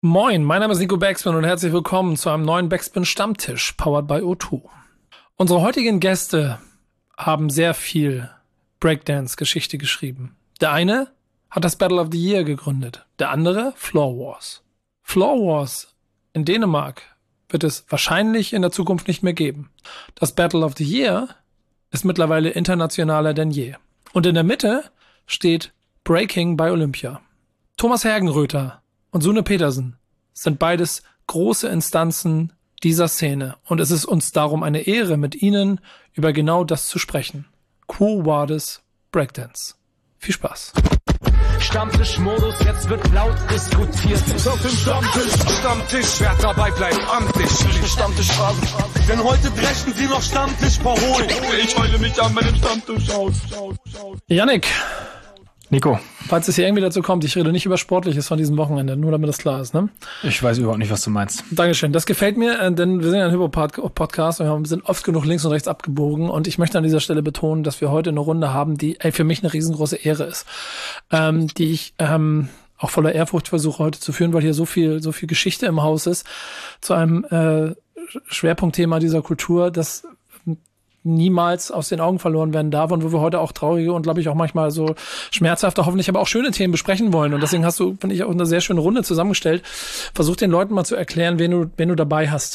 Moin, mein Name ist Nico Backspin und herzlich willkommen zu einem neuen Backspin Stammtisch, powered by O2. Unsere heutigen Gäste haben sehr viel Breakdance-Geschichte geschrieben. Der eine hat das Battle of the Year gegründet, der andere Floor Wars. Floor Wars in Dänemark wird es wahrscheinlich in der Zukunft nicht mehr geben. Das Battle of the Year ist mittlerweile internationaler denn je. Und in der Mitte steht Breaking bei Olympia. Thomas Hergenröther und Sune Petersen sind beides große Instanzen dieser Szene. Und es ist uns darum eine Ehre, mit ihnen über genau das zu sprechen. Quo Vadis Breakdance. Viel Spaß. Stammtischmodus, jetzt wird laut diskutiert. Auf dem Stammtisch, wer dabei bleibt, amtlich. Stammtischphase, denn heute brechen sie noch Stammtisch verholen. Ich heule mich an meinem Stammtisch aus. Yannick. Nico. Falls es hier irgendwie dazu kommt, ich rede nicht über Sportliches von diesem Wochenende, nur damit das klar ist, ne? Ich weiß überhaupt nicht, was du meinst. Dankeschön. Das gefällt mir, denn wir sind ja ein Hypo-Podcast und wir sind oft genug links und rechts abgebogen und ich möchte an dieser Stelle betonen, dass wir heute eine Runde haben, die für mich eine riesengroße Ehre ist, die ich auch voller Ehrfurcht versuche heute zu führen, weil hier so viel Geschichte im Haus ist zu einem Schwerpunktthema dieser Kultur, das niemals aus den Augen verloren werden darf und wo wir heute auch traurige und, glaube ich, auch manchmal so schmerzhafte, hoffentlich aber auch schöne Themen besprechen wollen. Und deswegen hast du, finde ich, auch eine sehr schöne Runde zusammengestellt. Versuch den Leuten mal zu erklären, wen du dabei hast.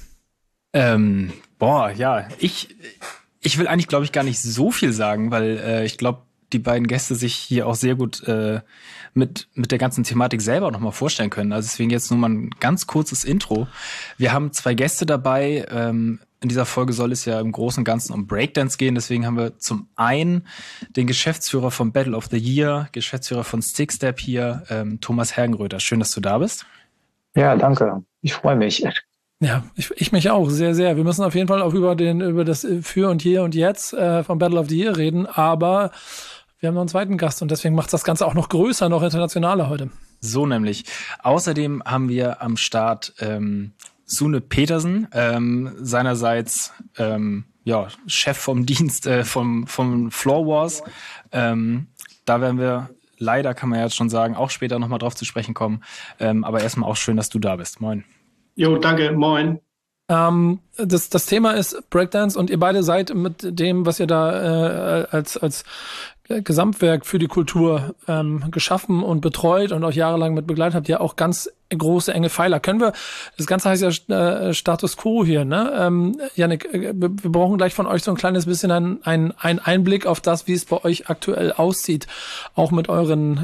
Ich will eigentlich, glaube ich, gar nicht so viel sagen, weil ich glaube, die beiden Gäste sich hier auch sehr gut mit der ganzen Thematik selber noch mal vorstellen können. Also deswegen jetzt nur mal ein ganz kurzes Intro. Wir haben 2 Gäste dabei. In dieser Folge soll es ja im Großen und Ganzen um Breakdance gehen. Deswegen haben wir zum einen den Geschäftsführer vom Battle of the Year, Geschäftsführer von Stickstep hier, Thomas Hergenröther. Schön, dass du da bist. Ja, danke. Ich freue mich. Ja, ich mich auch, sehr, sehr. Wir müssen auf jeden Fall auch über das Für und Hier und Jetzt vom Battle of the Year reden, aber wir haben noch einen zweiten Gast und deswegen macht das Ganze auch noch größer, noch internationaler heute. So nämlich. Außerdem haben wir am Start Sune Petersen, seinerseits Chef vom Dienst vom Floor Wars. Da werden wir leider, kann man ja jetzt schon sagen, auch später nochmal drauf zu sprechen kommen. Aber erstmal auch schön, dass du da bist. Moin. Jo, danke, moin. Das Thema ist Breakdance und ihr beide seid mit dem, was ihr da als Gesamtwerk für die Kultur geschaffen und betreut und auch jahrelang mit begleitet habt, ja auch ganz große, enge Pfeiler. Das Ganze heißt ja Status Quo hier, ne? Yannick, wir brauchen gleich von euch so ein kleines bisschen einen Einblick auf das, wie es bei euch aktuell aussieht, auch mit euren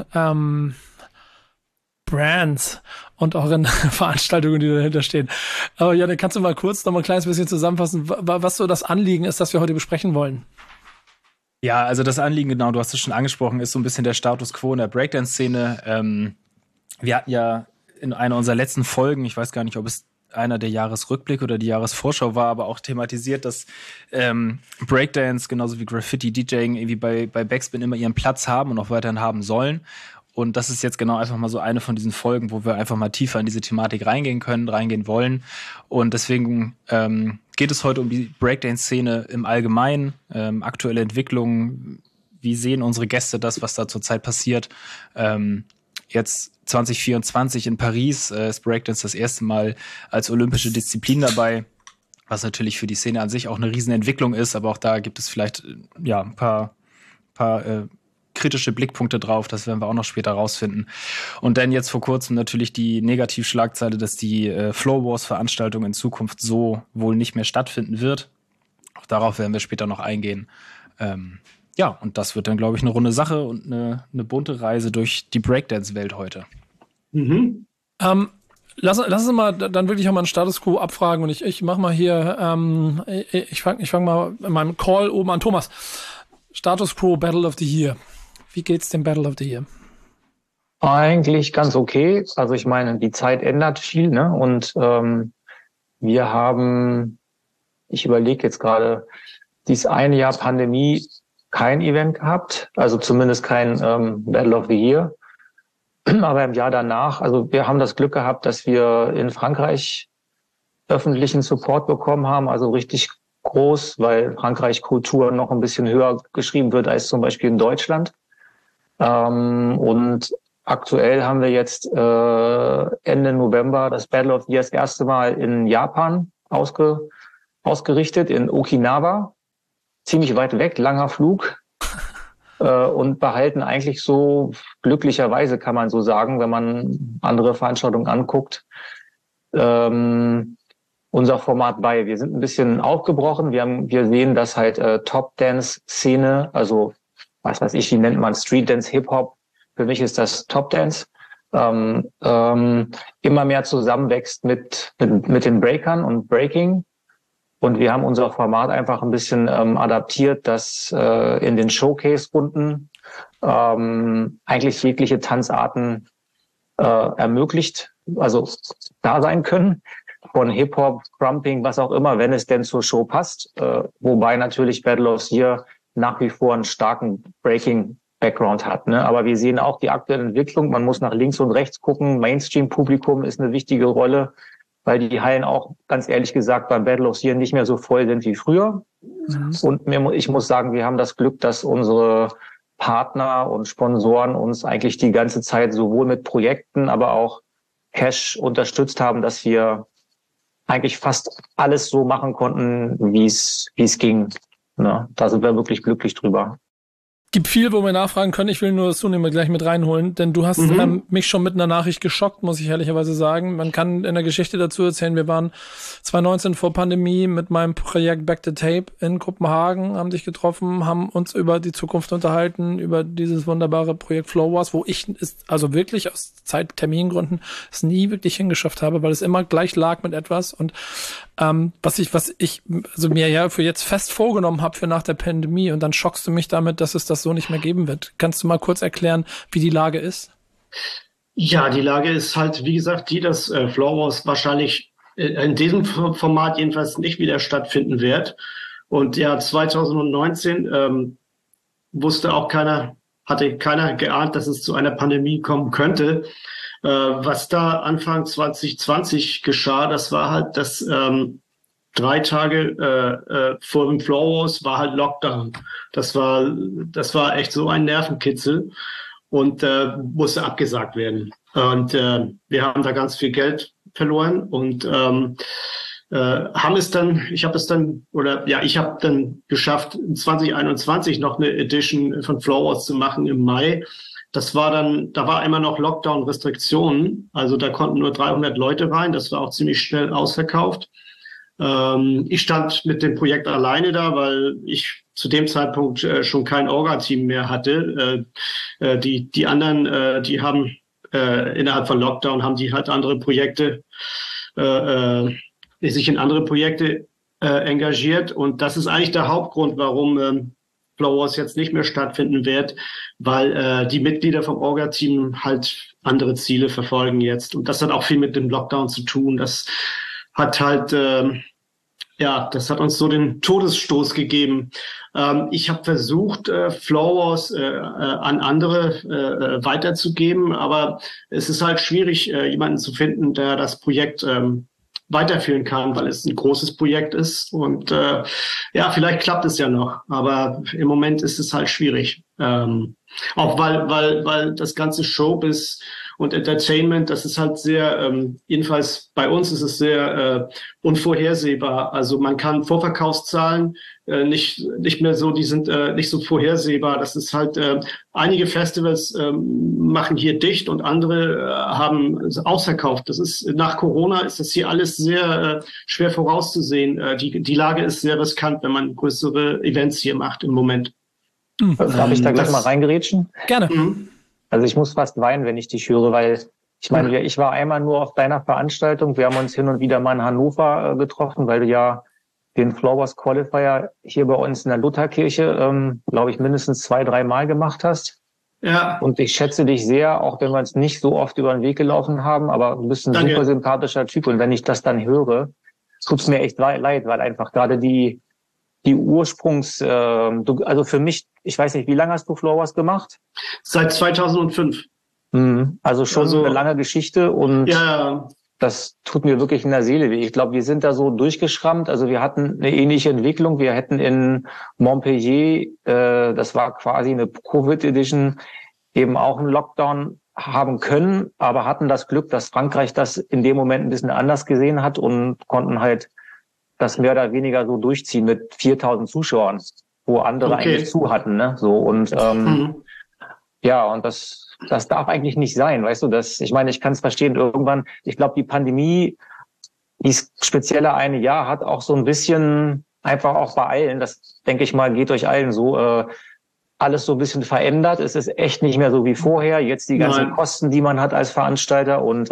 Brands und euren Veranstaltungen, die dahinter stehen. Aber Yannick, kannst du mal kurz noch mal ein kleines bisschen zusammenfassen, was so das Anliegen ist, das wir heute besprechen wollen? Ja, also das Anliegen, genau, du hast es schon angesprochen, ist so ein bisschen der Status Quo in der Breakdance-Szene. Wir hatten ja in einer unserer letzten Folgen, ich weiß gar nicht, ob es einer der Jahresrückblick oder die Jahresvorschau war, aber auch thematisiert, dass Breakdance genauso wie Graffiti, DJing irgendwie bei Backspin immer ihren Platz haben und auch weiterhin haben sollen. Und das ist jetzt genau einfach mal so eine von diesen Folgen, wo wir einfach mal tiefer in diese Thematik reingehen wollen. Und deswegen geht es heute um die Breakdance-Szene im Allgemeinen, aktuelle Entwicklungen. Wie sehen unsere Gäste das, was da zurzeit passiert? Jetzt 2024 in Paris ist Breakdance das erste Mal als olympische Disziplin dabei, was natürlich für die Szene an sich auch eine Riesenentwicklung ist. Aber auch da gibt es vielleicht ein paar kritische Blickpunkte drauf, das werden wir auch noch später rausfinden. Und dann jetzt vor kurzem natürlich die Negativschlagzeile, dass die Floor Wars Veranstaltung in Zukunft so wohl nicht mehr stattfinden wird. Auch darauf werden wir später noch eingehen. Und das wird dann, glaube ich, eine runde Sache und eine bunte Reise durch die Breakdance-Welt heute. Mhm. Lass uns mal dann wirklich auch mal einen Status Quo abfragen und ich mach mal hier, ich fang mal in meinem Call oben an. Thomas, Status Quo Battle of the Year. Wie geht's dem Battle of the Year? Eigentlich ganz okay. Also ich meine, die Zeit ändert viel, ne? Und wir haben, ich überlege jetzt gerade, dieses eine Jahr Pandemie kein Event gehabt, also zumindest kein Battle of the Year. Aber im Jahr danach, also wir haben das Glück gehabt, dass wir in Frankreich öffentlichen Support bekommen haben, also richtig groß, weil Frankreich Kultur noch ein bisschen höher geschrieben wird als zum Beispiel in Deutschland. Und aktuell haben wir jetzt Ende November das Battle of the Year das erste Mal in Japan ausgerichtet, in Okinawa. Ziemlich weit weg, langer Flug. Und behalten eigentlich so, glücklicherweise kann man so sagen, wenn man andere Veranstaltungen anguckt, unser Format bei. Wir sind ein bisschen aufgebrochen. Wir sehen, dass halt Top-Dance-Szene, also was weiß ich, wie nennt man Street-Dance, Hip-Hop, für mich ist das Top-Dance, immer mehr zusammenwächst mit den Breakern und Breaking. Und wir haben unser Format einfach ein bisschen adaptiert, dass in den Showcase-Runden eigentlich jegliche Tanzarten ermöglicht, also da sein können. Von Hip-Hop, Crumping, was auch immer, wenn es denn zur Show passt. Wobei natürlich Battle of the Year nach wie vor einen starken Breaking-Background hat. Ne? Aber wir sehen auch die aktuelle Entwicklung. Man muss nach links und rechts gucken. Mainstream-Publikum ist eine wichtige Rolle, weil die Hallen auch, ganz ehrlich gesagt, beim Battle of the Year nicht mehr so voll sind wie früher. Und ich muss sagen, wir haben das Glück, dass unsere Partner und Sponsoren uns eigentlich die ganze Zeit sowohl mit Projekten, aber auch Cash unterstützt haben, dass wir eigentlich fast alles so machen konnten, wie es ging. Ne? Da sind wir wirklich glücklich drüber. Gibt viel, wo wir nachfragen können. Ich will nur das Zunehmend gleich mit reinholen, denn du hast mich schon mit einer Nachricht geschockt, muss ich ehrlicherweise sagen. Man kann in der Geschichte dazu erzählen, wir waren 2019 vor Pandemie mit meinem Projekt Back the Tape in Kopenhagen, haben dich getroffen, haben uns über die Zukunft unterhalten, über dieses wunderbare Projekt Flow Wars, wo ich es also wirklich aus Termingründen es nie wirklich hingeschafft habe, weil es immer gleich lag mit etwas. Und was ich also mir ja für jetzt fest vorgenommen habe für nach der Pandemie, und dann schockst du mich damit, dass es das so nicht mehr geben wird. Kannst du mal kurz erklären, wie die Lage ist? Ja, die Lage ist halt, wie gesagt, dass Flow Wars wahrscheinlich in diesem Format jedenfalls nicht wieder stattfinden wird. Und ja, 2019 hatte keiner geahnt, dass es zu einer Pandemie kommen könnte. Was da Anfang 2020 geschah, das war halt, dass 3 Tage vor dem Flow Wars war halt Lockdown. Das war echt so ein Nervenkitzel und musste abgesagt werden. Und wir haben da ganz viel Geld verloren und ich habe dann geschafft, in 2021 noch eine Edition von Flow Wars zu machen im Mai. Da war immer noch Lockdown-Restriktionen, also da konnten nur 300 Leute rein, das war auch ziemlich schnell ausverkauft. Ich stand mit dem Projekt alleine da, weil ich zu dem Zeitpunkt schon kein Orga-Team mehr hatte. Die anderen, die haben innerhalb von Lockdown haben die halt andere Projekte, sich in andere Projekte engagiert, und das ist eigentlich der Hauptgrund, warum Flow Wars jetzt nicht mehr stattfinden wird, weil die Mitglieder vom Orga-Team halt andere Ziele verfolgen jetzt. Und das hat auch viel mit dem Lockdown zu tun. Das hat halt, das hat uns so den Todesstoß gegeben. Ich habe versucht, Flow Wars an andere weiterzugeben, aber es ist halt schwierig, jemanden zu finden, der das Projekt weiterführen kann, weil es ein großes Projekt ist, und vielleicht klappt es ja noch, aber im Moment ist es halt schwierig. Auch weil das ganze Showbiz und Entertainment, das ist halt sehr, jedenfalls bei uns ist es sehr unvorhersehbar. Also man kann Vorverkaufszahlen nicht mehr so, die sind nicht so vorhersehbar. Das ist halt, einige Festivals machen hier dicht und andere haben ausverkauft. Das ist, nach Corona ist das hier alles sehr schwer vorauszusehen. Die Lage ist sehr riskant, wenn man größere Events hier macht im Moment. Darf ich da gleich mal reingerätschen? Gerne. Also ich muss fast weinen, wenn ich dich höre, weil ich meine, ich war einmal nur auf deiner Veranstaltung. Wir haben uns hin und wieder mal in Hannover getroffen, weil du ja den Flow Wars Qualifier hier bei uns in der Lutherkirche, glaube ich, mindestens 2-3 Mal gemacht hast. Ja. Und ich schätze dich sehr, auch wenn wir uns nicht so oft über den Weg gelaufen haben, aber du bist ein super sympathischer Typ. Und wenn ich das dann höre, tut's mir echt leid, weil einfach gerade die also für mich, ich weiß nicht, wie lange hast du Flow Wars gemacht? Seit 2005. Also schon eine lange Geschichte, und das tut mir wirklich in der Seele weh. Ich glaube, wir sind da so durchgeschrammt. Also wir hatten eine ähnliche Entwicklung. Wir hätten in Montpellier, das war quasi eine Covid-Edition, eben auch einen Lockdown haben können, aber hatten das Glück, dass Frankreich das in dem Moment ein bisschen anders gesehen hat und konnten halt das mehr oder weniger so durchziehen mit 4.000 Zuschauern, wo andere eigentlich zu hatten, ne? So und ja, und das darf eigentlich nicht sein, weißt du? Ich meine, ich kann es verstehen. Irgendwann, ich glaube, die Pandemie, dieses spezielle eine Jahr hat auch so ein bisschen einfach auch bei allen, das denke ich mal, geht euch allen so, alles so ein bisschen verändert. Es ist echt nicht mehr so wie vorher. Jetzt die ganzen Kosten, die man hat als Veranstalter und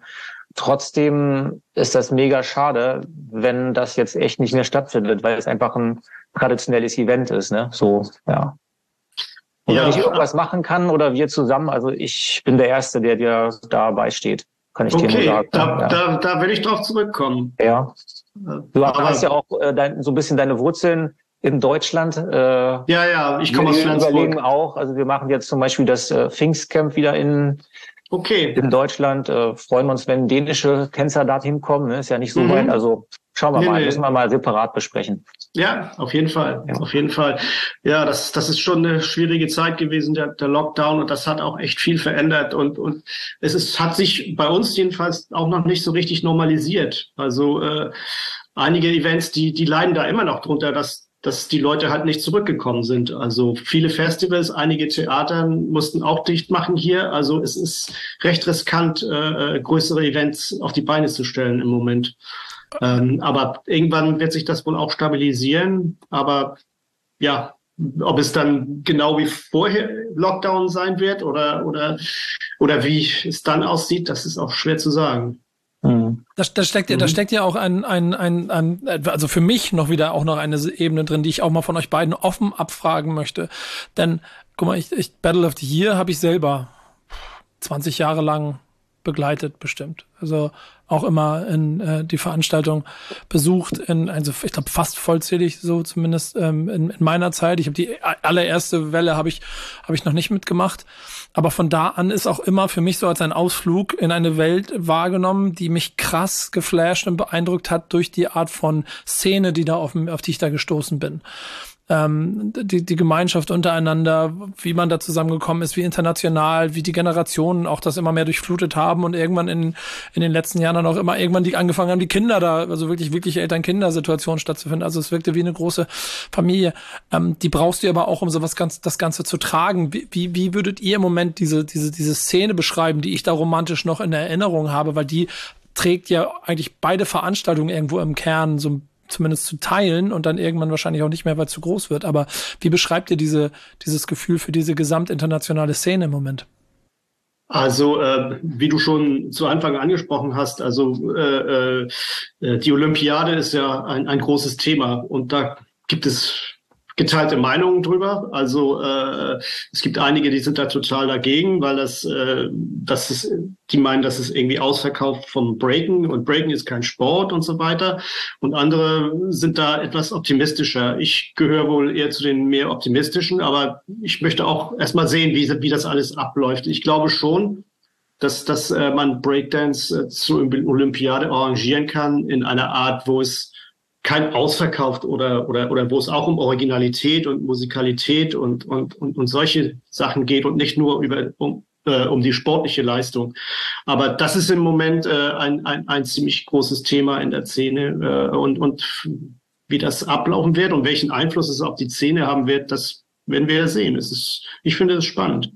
trotzdem ist das mega schade, wenn das jetzt echt nicht mehr stattfindet, weil es einfach ein traditionelles Event ist, ne? So, ja. Und wenn ich irgendwas machen kann oder wir zusammen, also ich bin der Erste, der dir dabei steht, kann ich dir nur sagen. Da will ich drauf zurückkommen. Ja. Du hast ja auch so ein bisschen deine Wurzeln in Deutschland. Ich komme aus Flensburg. Wir überlegen auch, also wir machen jetzt zum Beispiel das Pfingstcamp wieder in Deutschland. Freuen wir uns, wenn dänische Tänzer dorthin kommen. Ne? Ist ja nicht so weit. Also schauen wir mal, müssen wir mal separat besprechen. Ja, auf jeden Fall. Ja. Auf jeden Fall. Ja, das ist schon eine schwierige Zeit gewesen, der Lockdown, und das hat auch echt viel verändert und hat sich bei uns jedenfalls auch noch nicht so richtig normalisiert. Also einige Events, die leiden da immer noch drunter, dass die Leute halt nicht zurückgekommen sind. Also viele Festivals, einige Theater mussten auch dicht machen hier. Also es ist recht riskant, größere Events auf die Beine zu stellen im Moment. Aber irgendwann wird sich das wohl auch stabilisieren. Aber ja, ob es dann genau wie vorher Lockdown sein wird oder wie es dann aussieht, das ist auch schwer zu sagen. Da steckt ja auch also für mich noch eine Ebene drin, die ich auch mal von euch beiden offen abfragen möchte. Denn, guck mal, Battle of the Year habe ich selber 20 Jahre lang begleitet, bestimmt. Also auch immer in die Veranstaltung besucht, also ich glaube fast vollzählig, so zumindest in meiner Zeit. Ich habe die allererste Welle habe ich noch nicht mitgemacht. Aber von da an ist auch immer für mich so als ein Ausflug in eine Welt wahrgenommen, die mich krass geflasht und beeindruckt hat durch die Art von Szene, auf die ich da gestoßen bin. Die Gemeinschaft untereinander, wie man da zusammengekommen ist, wie international, wie die Generationen auch das immer mehr durchflutet haben und irgendwann in den letzten Jahren dann auch immer irgendwann die angefangen haben, die Kinder da, also wirklich Eltern-Kinder-Situationen stattzufinden. Also es wirkte wie eine große Familie. Die brauchst du aber auch, um das Ganze zu tragen. Wie würdet ihr im Moment diese Szene beschreiben, die ich da romantisch noch in Erinnerung habe, weil die trägt ja eigentlich beide Veranstaltungen irgendwo im Kern so zumindest zu teilen und dann irgendwann wahrscheinlich auch nicht mehr, weil es zu groß wird. Aber wie beschreibt ihr dieses Gefühl für diese gesamtinternationale Szene im Moment? Also, wie du schon zu Anfang angesprochen hast, also die Olympiade ist ja ein großes Thema und da gibt es geteilte Meinungen drüber. Also es gibt einige, die sind da total dagegen, weil die meinen, dass es irgendwie ausverkauft vom Breaken und Breaken ist kein Sport und so weiter. Und andere sind da etwas optimistischer. Ich gehöre wohl eher zu den mehr optimistischen, aber ich möchte auch erstmal sehen, wie das alles abläuft. Ich glaube schon, dass man Breakdance zur Olympiade arrangieren kann in einer Art, wo es kein ausverkauft oder wo es auch um Originalität und Musikalität und solche Sachen geht und nicht nur um die sportliche Leistung. Aber das ist im Moment ein ziemlich großes Thema in der Szene und wie das ablaufen wird und welchen Einfluss es auf die Szene haben wird, das werden wir ja sehen. Ich finde es spannend.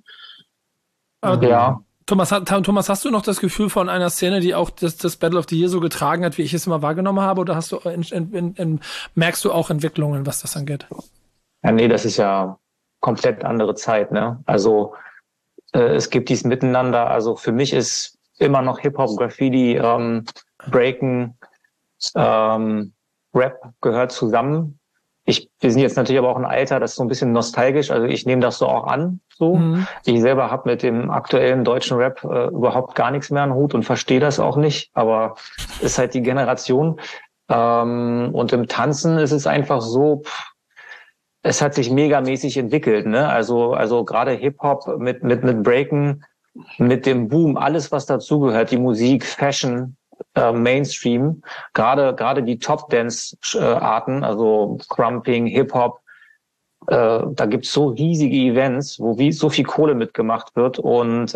Ja. Thomas, hast du noch das Gefühl von einer Szene, die auch das Battle of the Year so getragen hat, wie ich es immer wahrgenommen habe? Oder hast du merkst du auch Entwicklungen, was das angeht? Ja, nee, das ist ja komplett andere Zeit, ne? Also es gibt dies Miteinander. Also für mich ist immer noch Hip-Hop, Graffiti, Breaken, Rap gehört zusammen. Wir sind jetzt natürlich aber auch ein Alter, das ist so ein bisschen nostalgisch, also ich nehme das so auch an. So. Ich selber habe mit dem aktuellen deutschen Rap überhaupt gar nichts mehr am Hut und verstehe das auch nicht, aber ist halt die Generation. Und im Tanzen ist es einfach so, es hat sich megamäßig entwickelt, ne? Also gerade Hip-Hop mit Breaken, mit dem Boom, alles was dazugehört, die Musik, Fashion, Mainstream, gerade die Top-Dance-Arten, also Crumping, Hip-Hop, Da gibt's so riesige Events, wo so viel Kohle mitgemacht wird. Und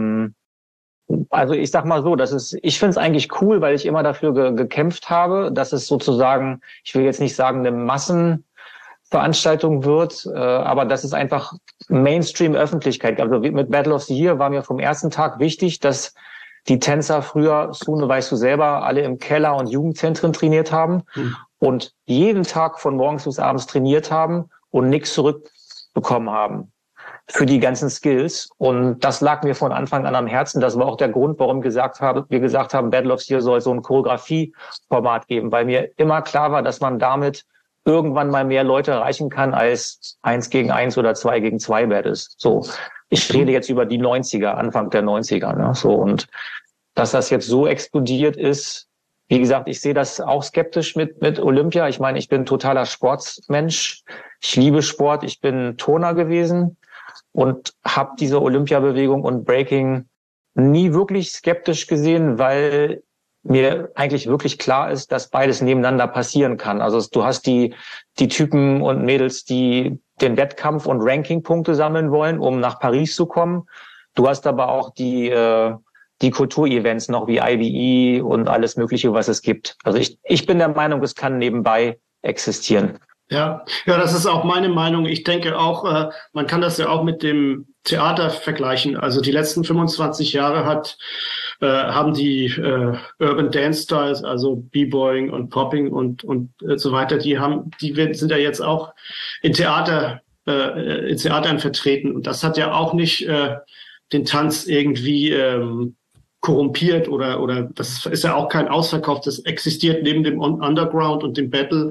also ich sag mal so, ich finde es eigentlich cool, weil ich immer dafür gekämpft habe, dass es sozusagen, ich will jetzt nicht sagen, eine Massenveranstaltung wird, aber dass es einfach Mainstream-Öffentlichkeit gab. Also mit Battle of the Year war mir vom ersten Tag wichtig, dass die Tänzer früher, Sune, weißt du selber, alle im Keller und Jugendzentren trainiert haben und jeden Tag von morgens bis abends trainiert haben und nichts zurückbekommen haben für die ganzen Skills. Und das lag mir von Anfang an am Herzen. Das war auch der Grund, warum wir gesagt haben, Battle of the Year soll so ein Choreografie-Format geben, weil mir immer klar war, dass man damit irgendwann mal mehr Leute erreichen kann als 1 gegen 1 oder 2 gegen 2 Battles. So. Ich rede jetzt über die 90er, Anfang der 90er, ne? So. Und dass das jetzt so explodiert ist, wie gesagt, ich sehe das auch skeptisch mit Olympia. Ich meine, ich bin totaler Sportsmensch. Ich liebe Sport. Ich bin Turner gewesen und habe diese Olympiabewegung und Breaking nie wirklich skeptisch gesehen, weil mir eigentlich wirklich klar ist, dass beides nebeneinander passieren kann. Also du hast die Typen und Mädels, die den Wettkampf und Rankingpunkte sammeln wollen, um nach Paris zu kommen. Du hast aber auch die Kulturevents noch wie IBE und alles Mögliche, was es gibt. Also ich bin der Meinung, es kann nebenbei existieren. Ja, das ist auch meine Meinung. Ich denke auch, man kann das ja auch mit dem Theater vergleichen. Also die letzten 25 Jahre haben die Urban Dance Styles, also B-Boying und Popping und so weiter, die sind ja jetzt auch in Theatern vertreten. Und das hat ja auch nicht den Tanz irgendwie korrumpiert oder das ist ja auch kein Ausverkauf. Das existiert neben dem Underground und dem Battle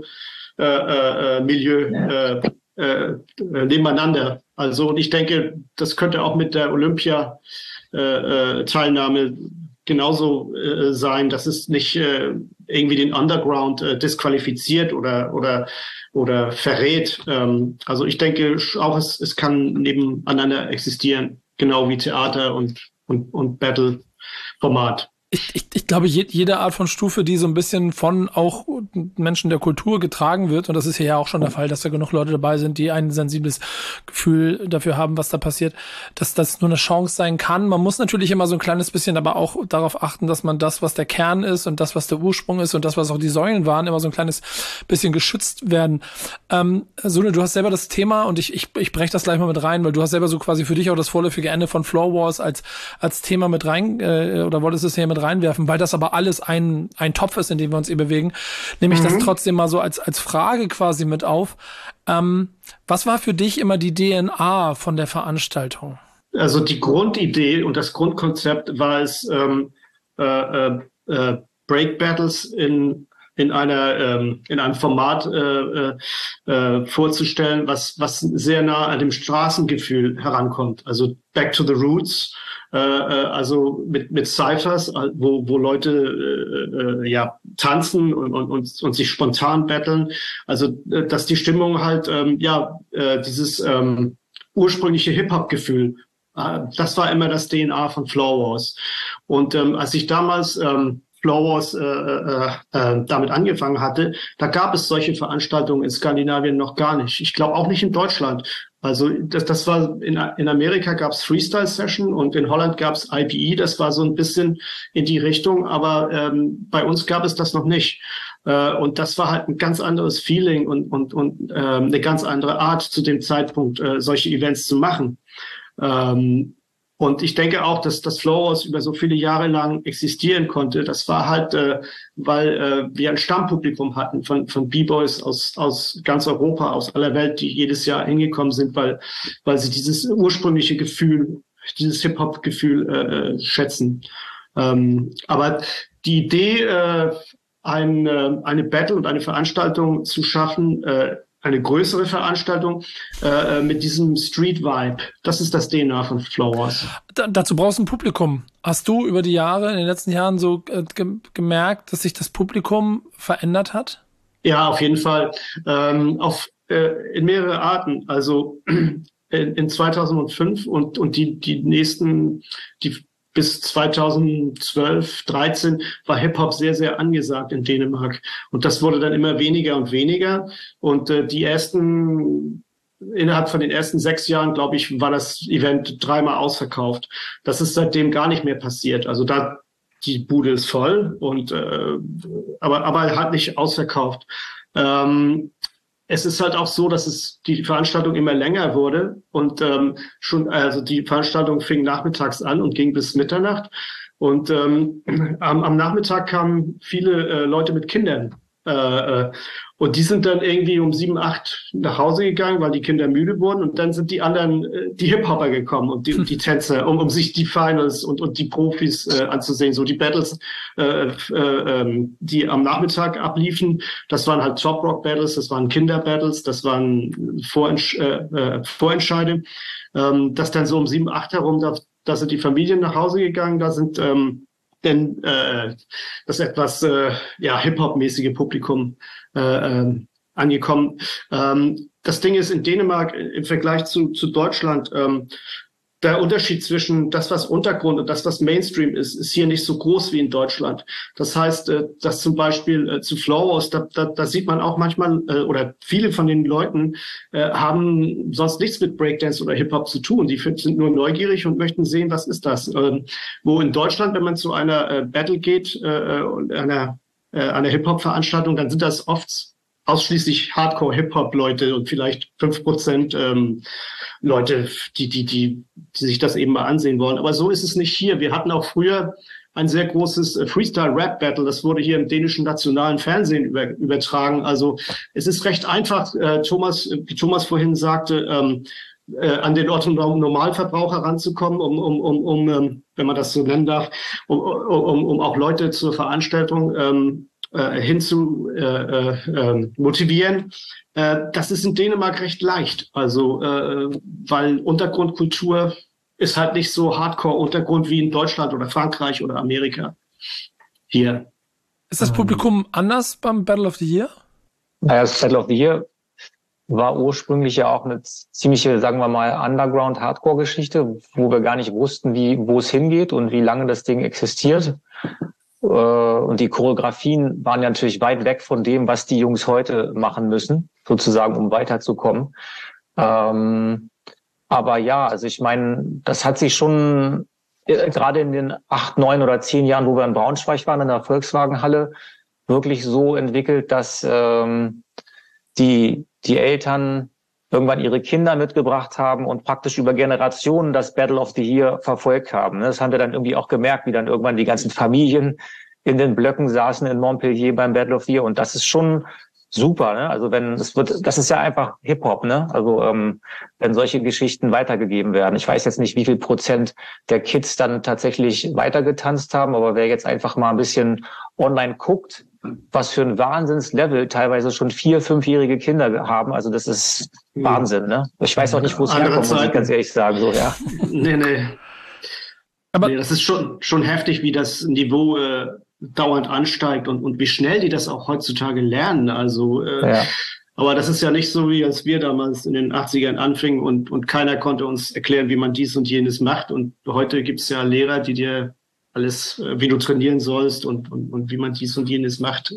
Milieu nebeneinander. Also und ich denke, das könnte auch mit der Olympia Teilnahme genauso sein, dass es nicht irgendwie den Underground disqualifiziert oder verrät. Also ich denke auch, es kann nebeneinander existieren, genau wie Theater und Battle-Format. Ich glaube, jede Art von Stufe, die so ein bisschen von auch Menschen der Kultur getragen wird, und das ist hier ja auch schon der Fall, dass da genug Leute dabei sind, die ein sensibles Gefühl dafür haben, was da passiert, dass das nur eine Chance sein kann. Man muss natürlich immer so ein kleines bisschen aber auch darauf achten, dass man das, was der Kern ist und das, was der Ursprung ist und das, was auch die Säulen waren, immer so ein kleines bisschen geschützt werden. Sune, du hast selber das Thema und ich breche das gleich mal mit rein, weil du hast selber so quasi für dich auch das vorläufige Ende von Floor Wars als Thema mit rein, oder wolltest es hier mit reinwerfen, weil das aber alles ein Topf ist, in dem wir uns bewegen. Nehme ich das trotzdem mal so als Frage quasi mit auf. Was war für dich immer die DNA von der Veranstaltung? Also die Grundidee und das Grundkonzept war es, Break Battles in einem Format vorzustellen, was sehr nah an dem Straßengefühl herankommt. Also Back to the Roots, also mit Cyphers, wo Leute tanzen und sich spontan battlen. Also dass die Stimmung halt dieses ursprüngliche Hip-Hop-Gefühl, das war immer das DNA von Floor Wars. Und als ich damals Floor Wars damit angefangen hatte, da gab es solche Veranstaltungen in Skandinavien noch gar nicht. Ich glaube auch nicht in Deutschland. Also das war in Amerika gab es Freestyle Session und in Holland gab es IBE. Das war so ein bisschen in die Richtung, aber bei uns gab es das noch nicht. Und das war halt ein ganz anderes Feeling und eine ganz andere Art zu dem Zeitpunkt, solche Events zu machen. Und ich denke auch, dass das Floor Wars über so viele Jahre lang existieren konnte. Das war halt, weil wir ein Stammpublikum hatten von B-Boys aus ganz Europa, aus aller Welt, die jedes Jahr hingekommen sind, weil sie dieses ursprüngliche Gefühl, dieses Hip-Hop-Gefühl schätzen. Aber die Idee, eine Battle und eine Veranstaltung zu schaffen, eine größere Veranstaltung mit diesem Street-Vibe. Das ist das DNA von Floor Wars. Dazu brauchst du ein Publikum. Hast du über die Jahre, in den letzten Jahren so gemerkt, dass sich das Publikum verändert hat? Ja, auf jeden Fall. In mehrere Arten. Also in 2005 und die nächsten, bis 2012, 13 war Hip-Hop sehr, sehr angesagt in Dänemark. Und das wurde dann immer weniger und weniger. Und die ersten innerhalb von den ersten 6 Jahren, glaube ich, war das Event 3-mal ausverkauft. Das ist seitdem gar nicht mehr passiert. Also die Bude ist voll und aber halt nicht ausverkauft. Es ist halt auch so, dass die Veranstaltung immer länger wurde und also die Veranstaltung fing nachmittags an und ging bis Mitternacht. Und am Nachmittag kamen viele Leute mit Kindern. Und die sind dann irgendwie um 7, 8 nach Hause gegangen, weil die Kinder müde wurden. Und dann sind die anderen, die Hip-Hopper gekommen und die Tänzer, um sich die Finals und die Profis anzusehen. So die Battles, die am Nachmittag abliefen, das waren halt Top-Rock-Battles, das waren Kinder-Battles, das waren Vorentscheide. Das dann so um 7, 8 herum, da sind die Familien nach Hause gegangen, da sind das etwas Hip-Hop-mäßige Publikum angekommen. Das Ding ist in Dänemark im Vergleich zu Deutschland, der Unterschied zwischen das, was Untergrund und das, was Mainstream ist hier nicht so groß wie in Deutschland. Das heißt, dass zum Beispiel zu Flowhouse, da sieht man auch manchmal, oder viele von den Leuten haben sonst nichts mit Breakdance oder Hip-Hop zu tun. Die sind nur neugierig und möchten sehen, was ist das. Wo in Deutschland, wenn man zu einer Battle geht, einer Hip-Hop-Veranstaltung, dann sind das oft ausschließlich Hardcore-Hip-Hop-Leute und vielleicht 5% Leute, die sich das eben mal ansehen wollen. Aber so ist es nicht hier. Wir hatten auch früher ein sehr großes Freestyle-Rap-Battle. Das wurde hier im dänischen nationalen Fernsehen übertragen. Also es ist recht einfach, wie Thomas vorhin sagte, an den Normalverbraucher ranzukommen, um wenn man das so nennen darf, um auch Leute zur Veranstaltung hinzu motivieren. Das ist in Dänemark recht leicht. Also weil Untergrundkultur ist halt nicht so Hardcore-Untergrund wie in Deutschland oder Frankreich oder Amerika. Hier. Ist das Publikum anders beim Battle of the Year? Naja, das Battle of the Year war ursprünglich ja auch eine ziemliche, sagen wir mal, Underground-Hardcore-Geschichte, wo wir gar nicht wussten, wo es hingeht und wie lange das Ding existiert. Und die Choreografien waren ja natürlich weit weg von dem, was die Jungs heute machen müssen, sozusagen, um weiterzukommen. Aber ja, also ich meine, das hat sich schon gerade in den 8, 9 oder 10 Jahren, wo wir in Braunschweig waren, in der Volkswagenhalle, wirklich so entwickelt, dass die Eltern irgendwann ihre Kinder mitgebracht haben und praktisch über Generationen das Battle of the Year verfolgt haben. Das haben wir dann irgendwie auch gemerkt, wie dann irgendwann die ganzen Familien in den Blöcken saßen in Montpellier beim Battle of the Year. Und das ist schon super, ne? Also das ist ja einfach Hip-Hop, ne? Also wenn solche Geschichten weitergegeben werden. Ich weiß jetzt nicht, wie viel Prozent der Kids dann tatsächlich weitergetanzt haben, aber wer jetzt einfach mal ein bisschen online guckt, was für ein Wahnsinnslevel teilweise schon 4-, 5-jährige Kinder haben. Also das ist Wahnsinn, ne? Ich weiß auch nicht, wo es herkommt, muss ich ganz ehrlich sagen. So, ja. Nee. Aber das ist schon heftig, wie das Niveau dauernd ansteigt und wie schnell die das auch heutzutage lernen. Also aber das ist ja nicht so, wie als wir damals in den 80ern anfingen und keiner konnte uns erklären, wie man dies und jenes macht. Und heute gibt es ja Lehrer, die dir alles, wie du trainieren sollst und wie man dies und jenes macht,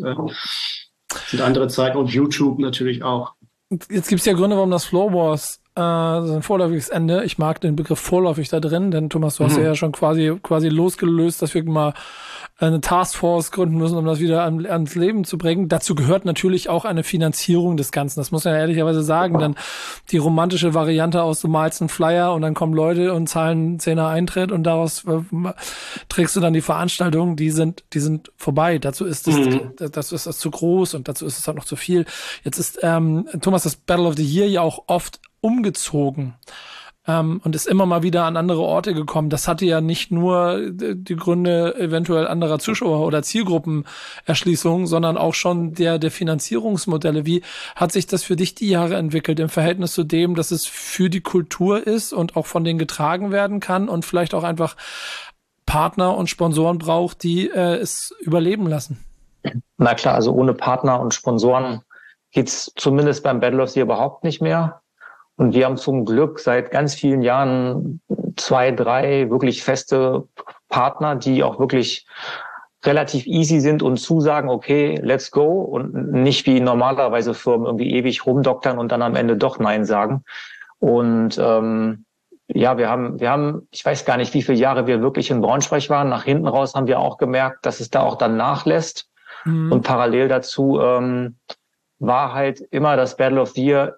sind andere Zeiten und YouTube natürlich auch. Jetzt gibt es ja Gründe, warum das Floor Wars ein vorläufiges Ende. Ich mag den Begriff vorläufig da drin, denn Thomas, du hast ja schon quasi losgelöst, dass wir mal eine Taskforce gründen müssen, um das wieder ans Leben zu bringen. Dazu gehört natürlich auch eine Finanzierung des Ganzen. Das muss man ja ehrlicherweise sagen, denn die romantische Variante aus, du malst einen Flyer und dann kommen Leute und zahlen 10er Eintritt und daraus trägst du dann die Veranstaltung, die sind vorbei. Dazu ist das zu groß und dazu ist es halt noch zu viel. Jetzt ist Thomas, das Battle of the Year ja auch oft umgezogen. Und ist immer mal wieder an andere Orte gekommen. Das hatte ja nicht nur die Gründe eventuell anderer Zuschauer oder Zielgruppenerschließungen, sondern auch schon der Finanzierungsmodelle. Wie hat sich das für dich die Jahre entwickelt im Verhältnis zu dem, dass es für die Kultur ist und auch von denen getragen werden kann und vielleicht auch einfach Partner und Sponsoren braucht, die es überleben lassen? Na klar, also ohne Partner und Sponsoren geht's zumindest beim Battle of the Year überhaupt nicht mehr. Und wir haben zum Glück seit ganz vielen Jahren 2, 3 wirklich feste Partner, die auch wirklich relativ easy sind und zusagen, okay, let's go, und nicht wie normalerweise Firmen irgendwie ewig rumdoktern und dann am Ende doch Nein sagen. Und ja, wir haben, ich weiß gar nicht, wie viele Jahre wir wirklich in Braunschweig waren. Nach hinten raus haben wir auch gemerkt, dass es da auch dann nachlässt. Und parallel dazu war halt immer das Battle of the Year,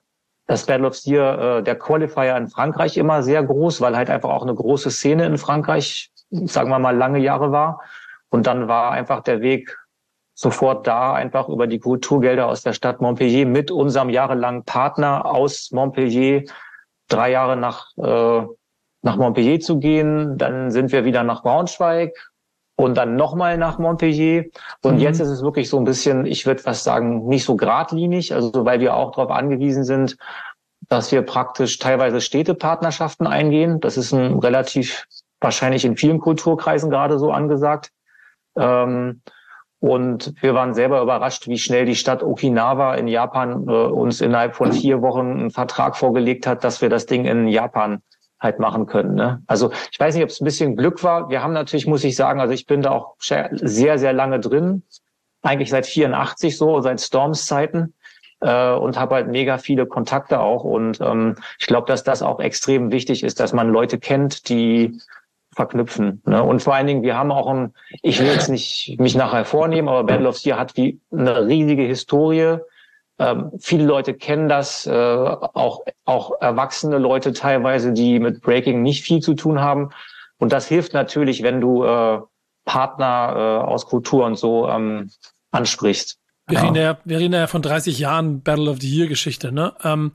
der Qualifier in Frankreich immer sehr groß, weil halt einfach auch eine große Szene in Frankreich, sagen wir mal, lange Jahre war. Und dann war einfach der Weg sofort da, einfach über die Kulturgelder aus der Stadt Montpellier mit unserem jahrelangen Partner aus Montpellier 3 Jahre nach Montpellier zu gehen. Dann sind wir wieder nach Braunschweig und dann nochmal nach Montpellier. Und jetzt ist es wirklich so ein bisschen, ich würde fast sagen, nicht so geradlinig, also weil wir auch darauf angewiesen sind, dass wir praktisch teilweise Städtepartnerschaften eingehen. Das ist ein relativ, wahrscheinlich in vielen Kulturkreisen gerade so angesagt. Und wir waren selber überrascht, wie schnell die Stadt Okinawa in Japan uns innerhalb von 4 Wochen einen Vertrag vorgelegt hat, dass wir das Ding in Japan halt machen können. Ne? Also ich weiß nicht, ob es ein bisschen Glück war. Wir haben natürlich, muss ich sagen, also ich bin da auch sehr, sehr lange drin, eigentlich seit 84 so, seit Storms Zeiten, und habe halt mega viele Kontakte auch. Und ich glaube, dass das auch extrem wichtig ist, dass man Leute kennt, die verknüpfen. Ne? Und vor allen Dingen, wir haben auch ich will jetzt nicht mich nachher vornehmen, aber Battle of the Year hat eine riesige Historie. Viele Leute kennen das, auch erwachsene Leute teilweise, die mit Breaking nicht viel zu tun haben. Und das hilft natürlich, wenn du Partner aus Kultur und so ansprichst. Wir reden ja von 30 Jahren Battle of the Year Geschichte, ne?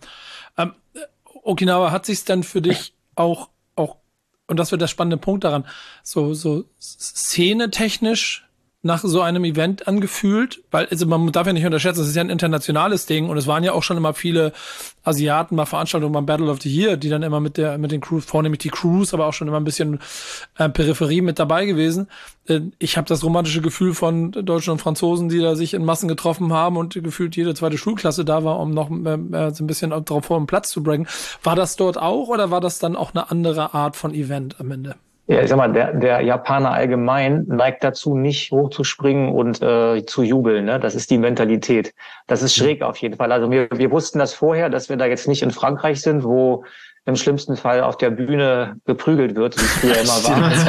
Okinawa, hat sich's dann für dich auch, und das wird der spannende Punkt daran, so szenetechnisch nach so einem Event angefühlt? Weil, also man darf ja nicht unterschätzen, es ist ja ein internationales Ding und es waren ja auch schon immer viele Asiaten bei Veranstaltungen beim Battle of the Year, die dann immer mit den Crews, vornehmlich die Crews, aber auch schon immer ein bisschen Peripherie mit dabei gewesen. Ich habe das romantische Gefühl von Deutschen und Franzosen, die da sich in Massen getroffen haben und gefühlt jede zweite Schulklasse da war, um noch so ein bisschen drauf vor, um Platz zu bringen. War das dort auch oder war das dann auch eine andere Art von Event am Ende? Ja, ich sag mal, der Japaner allgemein neigt dazu, nicht hochzuspringen und zu jubeln. Ne? Das ist die Mentalität. Das ist schräg auf jeden Fall. Also wir wussten das vorher, dass wir da jetzt nicht in Frankreich sind, wo im schlimmsten Fall auf der Bühne geprügelt wird, wie es früher immer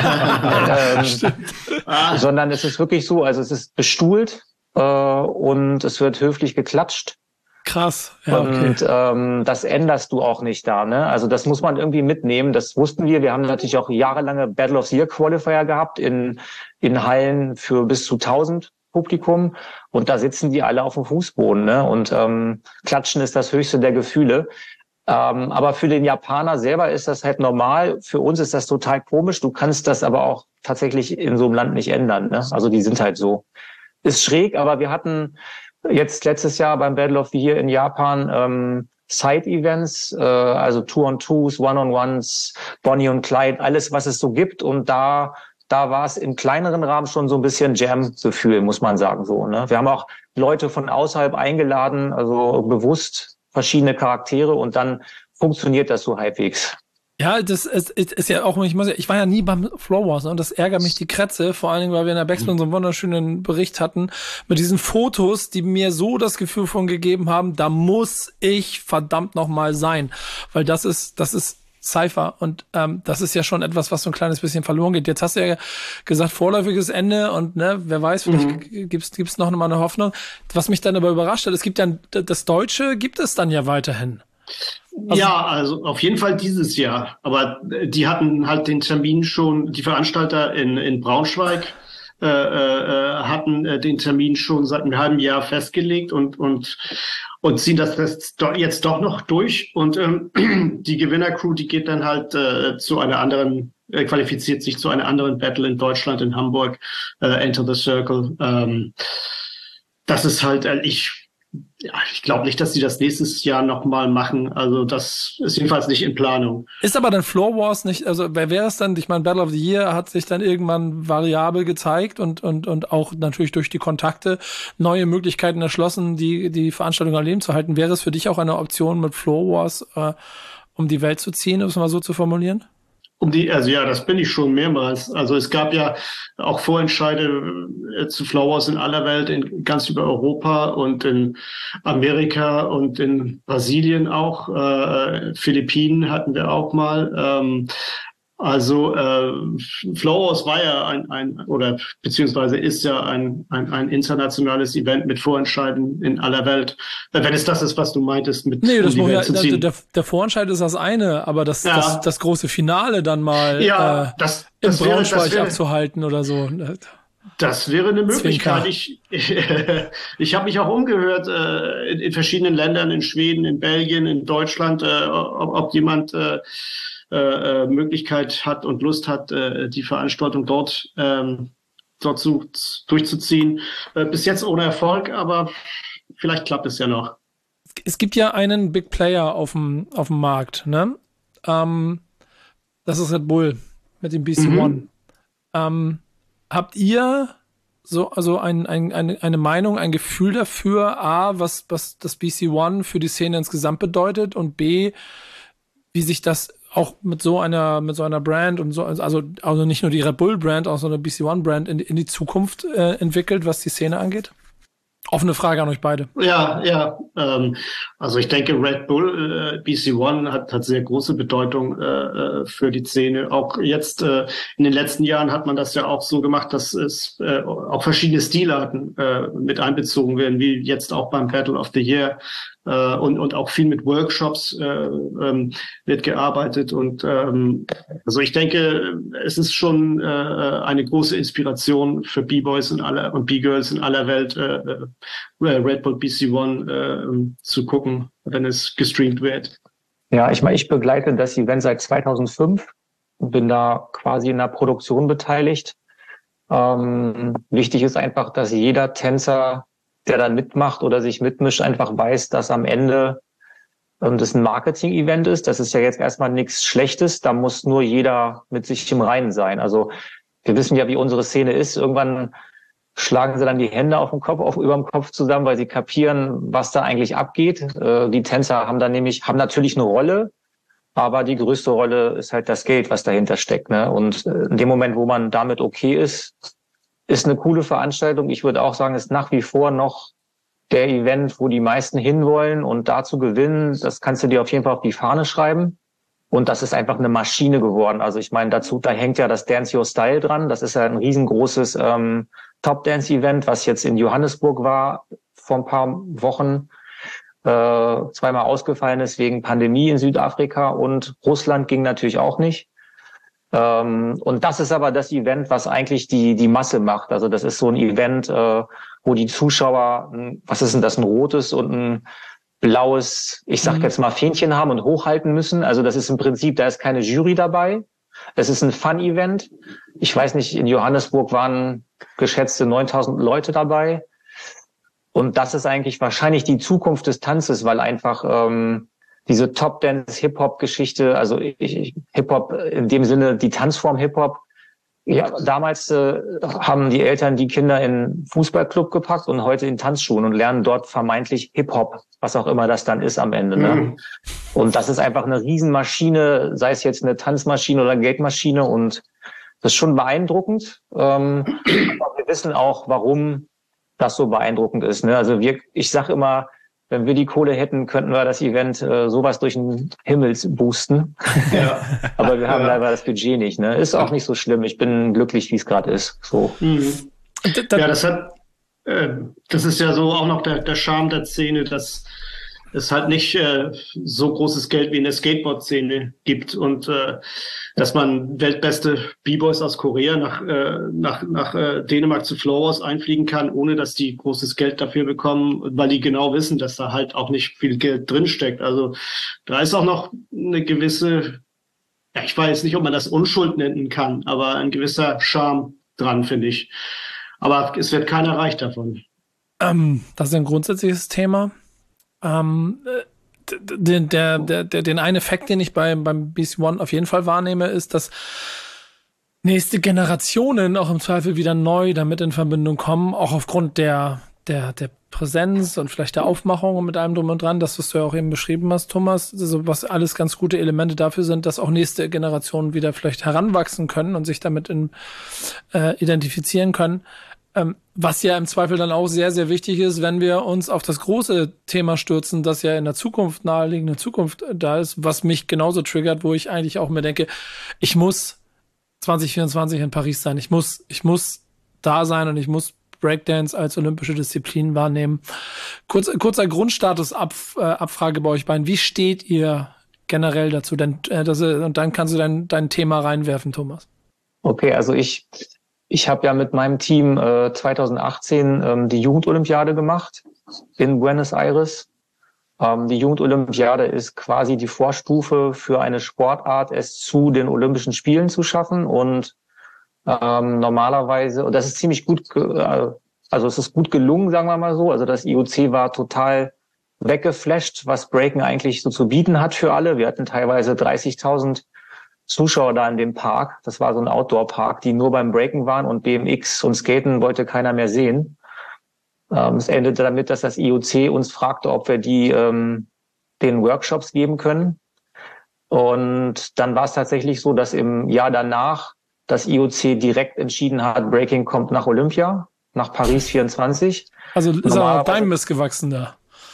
war. Sondern es ist wirklich so, also es ist bestuhlt und es wird höflich geklatscht. Krass, ja, okay. Und das änderst du auch nicht da, ne? Also das muss man irgendwie mitnehmen. Das wussten wir. Wir haben natürlich auch jahrelange Battle of the Year Qualifier gehabt in Hallen für bis zu 1000 Publikum. Und da sitzen die alle auf dem Fußboden, ne? Und Klatschen ist das höchste der Gefühle. Aber für den Japaner selber ist das halt normal. Für uns ist das total komisch. Du kannst das aber auch tatsächlich in so einem Land nicht ändern, ne? Also die sind halt so. Ist schräg, aber wir hatten jetzt letztes Jahr beim Battle of the Year in Japan Side-Events, also Two-on-Twos, One-on-Ones, Bonnie und Clyde, alles, was es so gibt. Und da war es im kleineren Rahmen schon so ein bisschen Jam-Gefühl, muss man sagen. So, ne? Wir haben auch Leute von außerhalb eingeladen, also bewusst verschiedene Charaktere, und dann funktioniert das so halbwegs. Ja, das ist ja auch, ich war ja nie beim Floor Wars, ne, und das ärgert mich die Krätze, vor allen Dingen, weil wir in der Backspin so einen wunderschönen Bericht hatten mit diesen Fotos, die mir so das Gefühl von gegeben haben, da muss ich verdammt nochmal sein, weil das ist Cypher und das ist ja schon etwas, was so ein kleines bisschen verloren geht. Jetzt hast du ja gesagt, vorläufiges Ende und ne, wer weiß, vielleicht gibt's noch mal eine Hoffnung. Was mich dann aber überrascht hat, es gibt ja das Deutsche gibt es dann ja weiterhin. Also, ja, also auf jeden Fall dieses Jahr. Aber die hatten halt den Termin schon, die Veranstalter in Braunschweig hatten den Termin schon seit einem halben Jahr festgelegt und ziehen das jetzt doch noch durch. Und die Gewinnercrew, die geht dann halt zu einer anderen, qualifiziert sich zu einer anderen Battle in Deutschland, in Hamburg, Enter the Circle. Das ist halt, ich glaube nicht, dass sie das nächstes Jahr nochmal machen. Also das ist jedenfalls nicht in Planung. Ist aber dann Floor Wars nicht, also wer wäre es dann? Ich meine, Battle of the Year hat sich dann irgendwann variabel gezeigt und auch natürlich durch die Kontakte neue Möglichkeiten erschlossen, die Veranstaltung am Leben zu halten. Wäre es für dich auch eine Option mit Floor Wars, um die Welt zu ziehen, um es mal so zu formulieren? Also ja, das bin ich schon mehrmals. Also es gab ja auch Vorentscheide zu Flowers in aller Welt, in ganz über Europa und in Amerika und in Brasilien auch. Philippinen hatten wir auch mal. Flowers war ja oder beziehungsweise ist ja ein internationales Event mit Vorentscheiden in aller Welt. Wenn es das ist, was du meintest, mit Nee, das die Welt zu ziehen. der Vorentscheid ist das eine, aber das große Finale dann mal in Braunschweig abzuhalten oder so. Das wäre eine Möglichkeit. Ich habe mich auch umgehört in verschiedenen Ländern, in Schweden, in Belgien, in Deutschland, ob jemand Möglichkeit hat und Lust hat, die Veranstaltung dort durchzuziehen. Bis jetzt ohne Erfolg, aber vielleicht klappt es ja noch. Es gibt ja einen Big Player auf dem Markt, ne? Das ist Red Bull mit dem BC One. Habt ihr eine Meinung, ein Gefühl dafür, A, was das BC One für die Szene insgesamt bedeutet und B, wie sich das auch mit so einer Brand und so, also nicht nur die Red Bull Brand, auch so eine BC One Brand in die Zukunft entwickelt, was die Szene angeht? Offene Frage an euch beide. Ja. Also ich denke, Red Bull, BC One hat sehr große Bedeutung für die Szene. Auch jetzt in den letzten Jahren hat man das ja auch so gemacht, dass es auch verschiedene Stilarten mit einbezogen werden, wie jetzt auch beim Battle of the Year. Und auch viel mit Workshops wird gearbeitet. Und also ich denke, es ist schon eine große Inspiration für B-Boys und B-Girls in aller Welt, Red Bull BC One zu gucken, wenn es gestreamt wird. Ja, ich begleite das Event seit 2005 und bin da quasi in der Produktion beteiligt. Wichtig ist einfach, dass jeder Tänzer, der da mitmacht oder sich mitmischt, einfach weiß, dass am Ende das ein Marketing-Event ist. Das ist ja jetzt erstmal nichts Schlechtes. Da muss nur jeder mit sich im Reinen sein. Also wir wissen ja, wie unsere Szene ist. Irgendwann schlagen sie dann die Hände über dem Kopf zusammen, weil sie kapieren, was da eigentlich abgeht. Die Tänzer haben natürlich eine Rolle, aber die größte Rolle ist halt das Geld, was dahinter steckt, ne? Und in dem Moment, wo man damit okay ist eine coole Veranstaltung. Ich würde auch sagen, ist nach wie vor noch der Event, wo die meisten hinwollen und da zu gewinnen, das kannst du dir auf jeden Fall auf die Fahne schreiben. Und das ist einfach eine Maschine geworden. Also ich meine, da hängt ja das Dance Your Style dran. Das ist ja ein riesengroßes Top-Dance-Event, was jetzt in Johannesburg war vor ein paar Wochen, zweimal ausgefallen ist wegen Pandemie in Südafrika und Russland ging natürlich auch nicht. Und das ist aber das Event, was eigentlich die Masse macht. Also das ist so ein Event, wo die Zuschauer, was ist denn das, ein rotes und ein blaues, ich sag jetzt mal Fähnchen haben und hochhalten müssen. Also das ist im Prinzip, da ist keine Jury dabei. Es ist ein Fun-Event. Ich weiß nicht, in Johannesburg waren geschätzte 9.000 Leute dabei. Und das ist eigentlich wahrscheinlich die Zukunft des Tanzes, weil einfach diese Top-Dance-Hip-Hop-Geschichte, also Hip-Hop in dem Sinne die Tanzform Hip-Hop, ja, damals haben die Eltern die Kinder in einen Fußballclub gepackt und heute in Tanzschulen und lernen dort vermeintlich Hip-Hop, was auch immer das dann ist am Ende. Ne? Und das ist einfach eine Riesenmaschine, sei es jetzt eine Tanzmaschine oder Geldmaschine und das ist schon beeindruckend. Aber wir wissen auch, warum das so beeindruckend ist. Ne? Also ich sage immer, wenn wir die Kohle hätten, könnten wir das Event sowas durch den Himmel boosten. Ja. Aber wir haben leider das Budget nicht. Ne? Ist auch nicht so schlimm. Ich bin glücklich, wie es gerade ist. So. Ja, das ist ja so auch noch der Charme der Szene, dass es halt nicht so großes Geld wie in der Skateboard-Szene gibt und dass man weltbeste B-Boys aus Korea nach Dänemark zu Flowers einfliegen kann, ohne dass die großes Geld dafür bekommen, weil die genau wissen, dass da halt auch nicht viel Geld drinsteckt. Also da ist auch noch eine gewisse, ja, ich weiß nicht, ob man das Unschuld nennen kann, aber ein gewisser Charme dran, finde ich. Aber es wird keiner reich davon. Das ist ein grundsätzliches Thema. Den einen Effekt, den ich beim BC One auf jeden Fall wahrnehme, ist, dass nächste Generationen auch im Zweifel wieder neu damit in Verbindung kommen, auch aufgrund der Präsenz und vielleicht der Aufmachung und mit allem drum und dran, das, was du ja auch eben beschrieben hast, Thomas, also was alles ganz gute Elemente dafür sind, dass auch nächste Generationen wieder vielleicht heranwachsen können und sich damit identifizieren können. Was ja im Zweifel dann auch sehr, sehr wichtig ist, wenn wir uns auf das große Thema stürzen, das ja in der Zukunft, naheliegende Zukunft da ist, was mich genauso triggert, wo ich eigentlich auch mir denke, ich muss 2024 in Paris sein. Ich muss da sein und ich muss Breakdance als olympische Disziplin wahrnehmen. Kurzer Grundstatus-Abfrage bei euch beiden. Wie steht ihr generell dazu? Und dann kannst du dein Thema reinwerfen, Thomas. Okay, also ich habe ja mit meinem Team 2018 die Jugendolympiade gemacht in Buenos Aires. Die Jugendolympiade ist quasi die Vorstufe für eine Sportart, es zu den Olympischen Spielen zu schaffen. Und normalerweise, und das ist ziemlich gut, also es ist gut gelungen, sagen wir mal so. Also das IOC war total weggeflasht, was Breaken eigentlich so zu bieten hat für alle. Wir hatten teilweise 30.000 Zuschauer da in dem Park. Das war so ein Outdoor-Park, die nur beim Breaken waren, und BMX und Skaten wollte keiner mehr sehen. Es endete damit, dass das IOC uns fragte, ob wir den Workshops geben können. Und dann war es tatsächlich so, dass im Jahr danach das IOC direkt entschieden hat, Breaking kommt nach Olympia, nach Paris 24. Also ist er auf deinem Mist gewachsen da.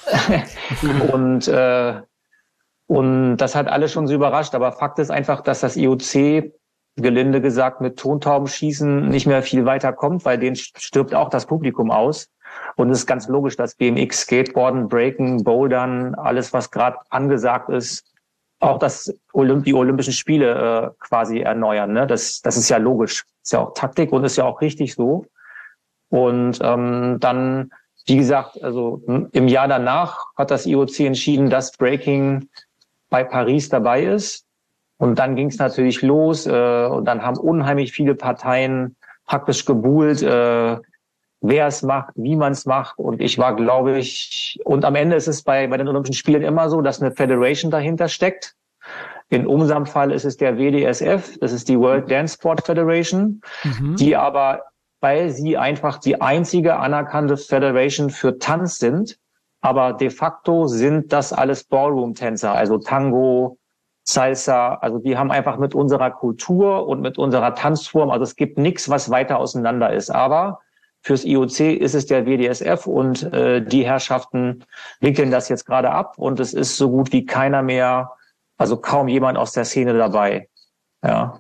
Und das hat alle schon so überrascht. Aber Fakt ist einfach, dass das IOC, gelinde gesagt, mit Tontaubenschießen nicht mehr viel weiter kommt, weil denen stirbt auch das Publikum aus. Und es ist ganz logisch, dass BMX, Skateboarden, Breaken, Bouldern, alles, was gerade angesagt ist, auch die Olympischen Spiele quasi erneuern. Ne? Das ist ja logisch. Ist ja auch Taktik und ist ja auch richtig so. Und dann, wie gesagt, also im Jahr danach hat das IOC entschieden, dass Breaking bei Paris dabei ist. Und dann ging es natürlich los. Und dann haben unheimlich viele Parteien praktisch gebuhlt, wer es macht, wie man es macht. Und ich war, glaube ich, und am Ende ist es bei den Olympischen Spielen immer so, dass eine Federation dahinter steckt. In unserem Fall ist es der WDSF, das ist die World Dance Sport Federation, die aber, weil sie einfach die einzige anerkannte Federation für Tanz sind, aber de facto sind das alles Ballroom-Tänzer, also Tango, Salsa, also die haben einfach mit unserer Kultur und mit unserer Tanzform, also es gibt nichts, was weiter auseinander ist, aber fürs IOC ist es der WDSF und die Herrschaften wickeln das jetzt gerade ab und es ist so gut wie keiner mehr, also kaum jemand aus der Szene dabei. Ja.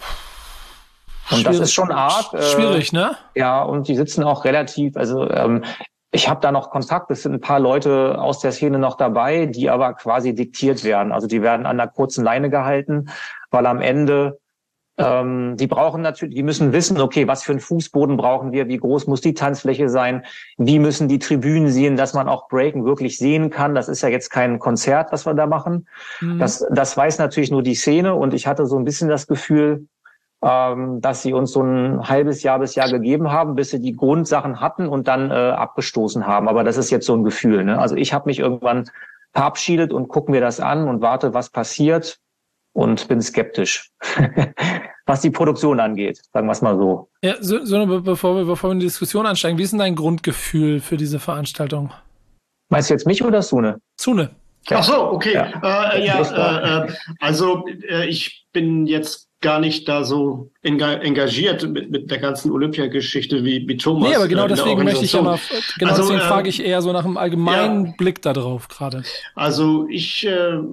Und das ist schon hart. Schwierig, ne? Ja, und die sitzen auch relativ, also ich habe da noch Kontakt, es sind ein paar Leute aus der Szene noch dabei, die aber quasi diktiert werden. Also die werden an einer kurzen Leine gehalten, weil am Ende die brauchen natürlich, die müssen wissen, okay, was für einen Fußboden brauchen wir, wie groß muss die Tanzfläche sein, wie müssen die Tribünen sehen, dass man auch Breaken wirklich sehen kann. Das ist ja jetzt kein Konzert, was wir da machen. Das weiß natürlich nur die Szene und ich hatte so ein bisschen das Gefühl, dass sie uns so ein halbes Jahr bis Jahr gegeben haben, bis sie die Grundsachen hatten und dann abgestoßen haben. Aber das ist jetzt so ein Gefühl. Ne? Also ich habe mich irgendwann verabschiedet und gucke mir das an und warte, was passiert. Und bin skeptisch, was die Produktion angeht, sagen wir es mal so. Ja, bevor wir in die Diskussion einsteigen, wie ist denn dein Grundgefühl für diese Veranstaltung? Meinst du jetzt mich oder Sune? Sune. Ja. Ach so, okay. Ja. Also ich bin jetzt gar nicht da so engagiert mit der ganzen Olympiageschichte wie Thomas. Nee, aber genau deswegen möchte ich ja mal, deswegen frage ich eher so nach einem allgemeinen Blick da drauf gerade. Also ich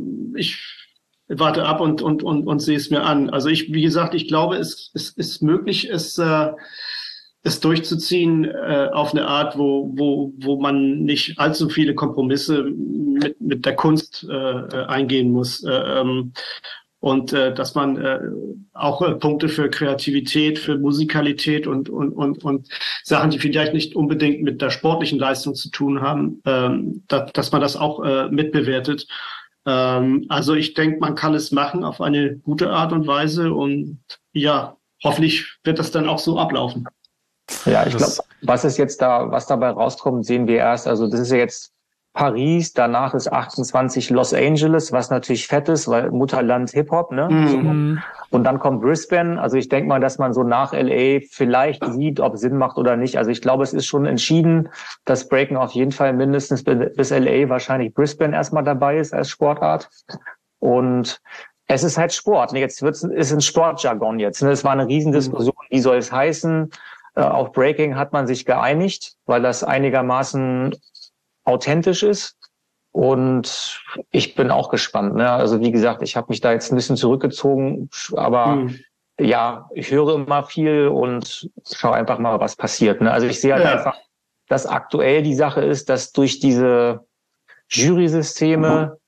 warte ab und sehe es mir an. Also wie gesagt, ich glaube, es ist möglich, es durchzuziehen auf eine Art, wo man nicht allzu viele Kompromisse mit der Kunst eingehen muss. Und dass man auch Punkte für Kreativität, für Musikalität und Sachen, die vielleicht nicht unbedingt mit der sportlichen Leistung zu tun haben, dass man das auch mitbewertet. Also ich denke, man kann es machen auf eine gute Art und Weise und ja, hoffentlich wird das dann auch so ablaufen. Ja, ich glaube, was dabei rauskommt, sehen wir erst. Also das ist ja jetzt Paris, danach ist 28 Los Angeles, was natürlich fett ist, weil Mutterland Hip-Hop, ne? Mhm. Und dann kommt Brisbane. Also ich denke mal, dass man so nach LA vielleicht sieht, ob es Sinn macht oder nicht. Also ich glaube, es ist schon entschieden, dass Breaken auf jeden Fall mindestens bis LA, wahrscheinlich Brisbane erstmal dabei ist als Sportart. Und es ist halt Sport. Jetzt ist ein Sportjargon jetzt. Es war eine Riesendiskussion, wie soll es heißen? Auf Breaking hat man sich geeinigt, weil das einigermaßen authentisch ist. Und ich bin auch gespannt. Ne? Also wie gesagt, ich habe mich da jetzt ein bisschen zurückgezogen, aber ja, ich höre immer viel und schaue einfach mal, was passiert. Ne? Also ich sehe halt einfach, dass aktuell die Sache ist, dass durch diese Jury-Systeme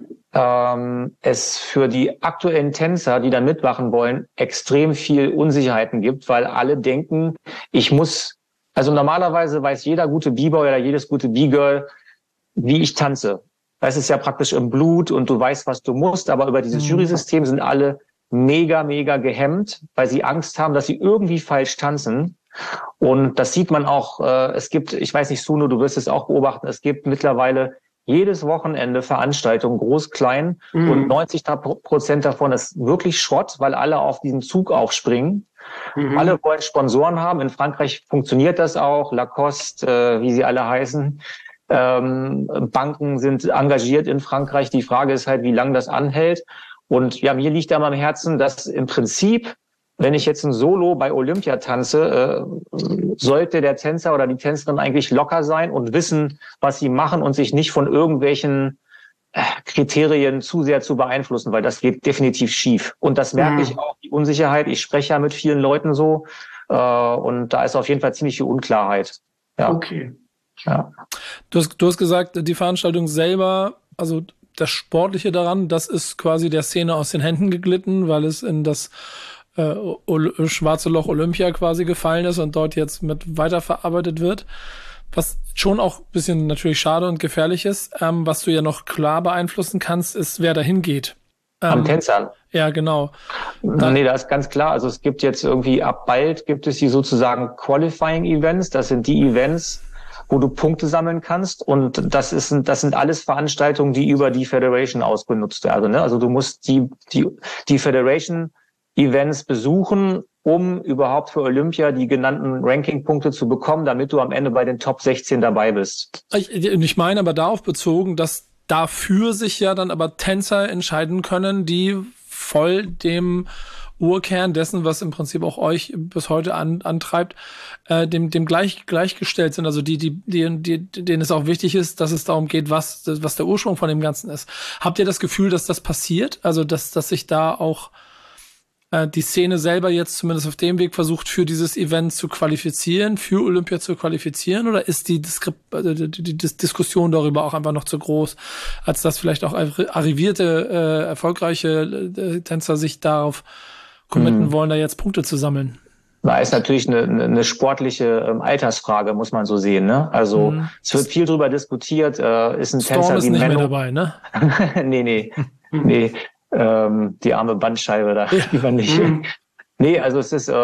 es für die aktuellen Tänzer, die da mitmachen wollen, extrem viel Unsicherheiten gibt, weil alle denken, also normalerweise weiß jeder gute B-Boy oder jedes gute B-Girl, wie ich tanze. Das ist ja praktisch im Blut und du weißt, was du musst, aber über dieses Jury-System sind alle mega, mega gehemmt, weil sie Angst haben, dass sie irgendwie falsch tanzen. Und das sieht man auch, es gibt, ich weiß nicht, Suno, du wirst es auch beobachten, es gibt mittlerweile jedes Wochenende Veranstaltungen, groß, klein, und 90% davon ist wirklich Schrott, weil alle auf diesen Zug aufspringen. Alle wollen Sponsoren haben. In Frankreich funktioniert das auch. Lacoste, wie sie alle heißen. Banken sind engagiert in Frankreich. Die Frage ist halt, wie lange das anhält. Und ja, mir liegt da mal am Herzen, dass im Prinzip, wenn ich jetzt ein Solo bei Olympia tanze, sollte der Tänzer oder die Tänzerin eigentlich locker sein und wissen, was sie machen und sich nicht von irgendwelchen Kriterien zu sehr zu beeinflussen, weil das geht definitiv schief. Und das merke ich auch, die Unsicherheit. Ich spreche ja mit vielen Leuten so und da ist auf jeden Fall ziemlich viel Unklarheit. Ja. Okay. Ja. Du hast gesagt, die Veranstaltung selber, also das Sportliche daran, das ist quasi der Szene aus den Händen geglitten, weil es in das schwarze Loch Olympia quasi gefallen ist und dort jetzt mit weiterverarbeitet wird. Was schon auch ein bisschen natürlich schade und gefährlich ist. Was du ja noch klar beeinflussen kannst, ist, wer dahin geht. An Tänzern. Ja, genau. Nee, das ist ganz klar. Also es gibt jetzt irgendwie, ab bald gibt es die sozusagen Qualifying Events. Das sind die Events, wo du Punkte sammeln kannst. Und das sind alles Veranstaltungen, die über die Federation ausgenutzt werden. Ne? Also du musst die Federation Events besuchen, um überhaupt für Olympia die genannten Ranking-Punkte zu bekommen, damit du am Ende bei den Top 16 dabei bist. Ich meine aber darauf bezogen, dass dafür sich ja dann aber Tänzer entscheiden können, die voll dem Urkern dessen, was im Prinzip auch euch bis heute antreibt, dem gleichgestellt sind. Also denen es auch wichtig ist, dass es darum geht, was der Ursprung von dem Ganzen ist. Habt ihr das Gefühl, dass das passiert? Also dass sich da auch die Szene selber jetzt zumindest auf dem Weg versucht, für dieses Event zu qualifizieren, für Olympia zu qualifizieren, oder ist die Diskussion darüber auch einfach noch zu groß, als dass vielleicht auch arrivierte, erfolgreiche Tänzer sich darauf committen wollen, da jetzt Punkte zu sammeln? Na, ist natürlich eine sportliche Altersfrage, muss man so sehen. Ne? Also es wird viel drüber diskutiert. Ist ein Storm Tänzer ist wie nicht Menno mehr dabei, ne? Nee. Die arme Bandscheibe da lieber nicht. Nee, also es ist,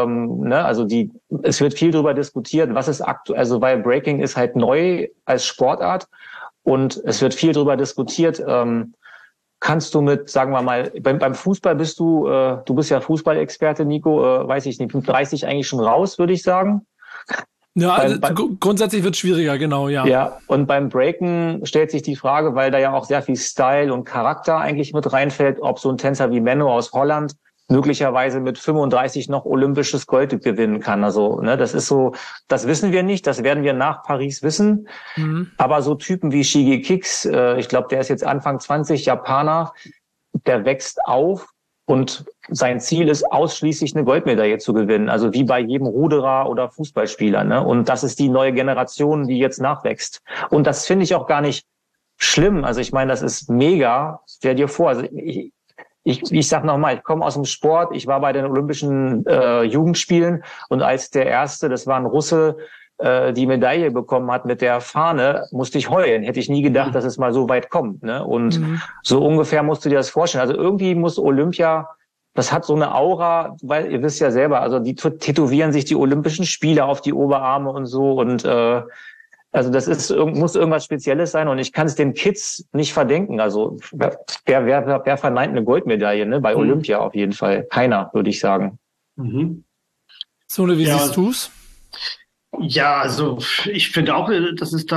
es wird viel drüber diskutiert, was ist aktuell, also weil Breaking ist halt neu als Sportart und es wird viel drüber diskutiert, kannst du mit, sagen wir mal, beim Fußball bist du bist ja Fußballexperte, Nico, weiß ich nicht, 30 eigentlich schon raus, würde ich sagen. Ja, also grundsätzlich wird es schwieriger, genau, ja. Ja, und beim Breaken stellt sich die Frage, weil da ja auch sehr viel Style und Charakter eigentlich mit reinfällt, ob so ein Tänzer wie Menno aus Holland möglicherweise mit 35 noch olympisches Gold gewinnen kann. Also, ne, das ist so, das wissen wir nicht, das werden wir nach Paris wissen. Aber so Typen wie Shige Kicks, ich glaube, der ist jetzt Anfang 20, Japaner, der wächst auf. Und sein Ziel ist ausschließlich eine Goldmedaille zu gewinnen, also wie bei jedem Ruderer oder Fußballspieler. Ne? Und das ist die neue Generation, die jetzt nachwächst. Und das finde ich auch gar nicht schlimm. Also ich meine, das ist mega. Stell dir vor, also ich sag nochmal, ich komme aus dem Sport, ich war bei den Olympischen Jugendspielen und als der Erste, das war ein Russe, die Medaille bekommen hat mit der Fahne, musste ich heulen. Hätte ich nie gedacht, dass es mal so weit kommt. Ne? Und so ungefähr musst du dir das vorstellen. Also irgendwie muss Olympia, das hat so eine Aura, weil ihr wisst ja selber, also die tätowieren sich die Olympischen Spiele auf die Oberarme und so. Und Also das muss irgendwas Spezielles sein und ich kann es den Kids nicht verdenken. Also wer verneint eine Goldmedaille, ne? Bei Olympia auf jeden Fall. Keiner, würde ich sagen. Sune, wie siehst du's? Ja, also ich finde auch, dass es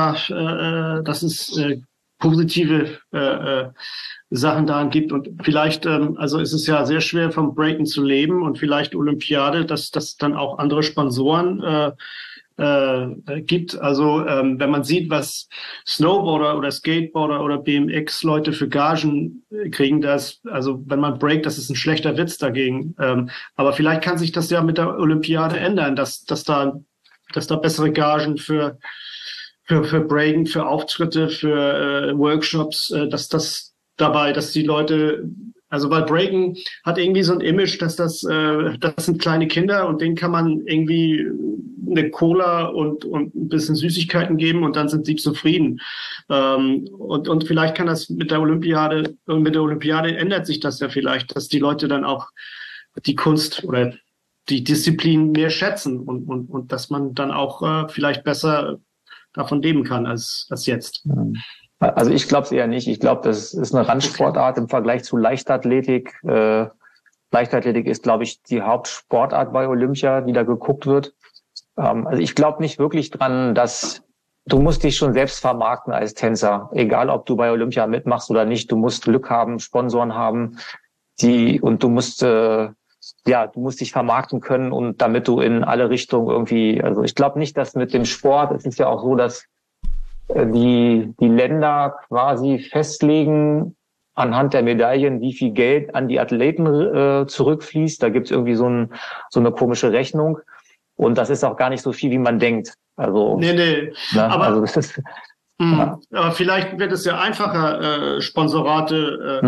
positive Sachen daran gibt und vielleicht, also ist es ja sehr schwer vom Breaken zu leben und vielleicht Olympiade, dass das dann auch andere Sponsoren gibt. Also wenn man sieht, was Snowboarder oder Skateboarder oder BMX-Leute für Gagen kriegen, also wenn man breakt, das ist ein schlechter Witz dagegen. Aber vielleicht kann sich das ja mit der Olympiade ändern, dass da bessere Gagen für Breaken, für Auftritte, für Workshops, dass die Leute, also weil Breaken hat irgendwie so ein Image, das sind kleine Kinder und denen kann man irgendwie eine Cola und ein bisschen Süßigkeiten geben und dann sind sie zufrieden. Und vielleicht kann das mit der Olympiade ändert sich das ja vielleicht, dass die Leute dann auch die Kunst oder die Disziplin mehr schätzen und dass man dann auch vielleicht besser davon leben kann als jetzt. Also ich glaube es eher nicht. Ich glaube, das ist eine Randsportart im Vergleich zu Leichtathletik. Leichtathletik ist, glaube ich, die Hauptsportart bei Olympia, die da geguckt wird. Also ich glaube nicht wirklich dran, dass du musst dich schon selbst vermarkten als Tänzer. Egal, ob du bei Olympia mitmachst oder nicht. Du musst Glück haben, Sponsoren haben, und du musst dich vermarkten können und damit du in alle Richtungen irgendwie, also ich glaube nicht, dass mit dem Sport, es ist ja auch so, dass die Länder quasi festlegen anhand der Medaillen, wie viel Geld an die Athleten zurückfließt. Da gibt's irgendwie so eine komische Rechnung. Und das ist auch gar nicht so viel, wie man denkt. Also, nee. Ne? Aber, also das ist, aber vielleicht wird es ja einfacher, Sponsorate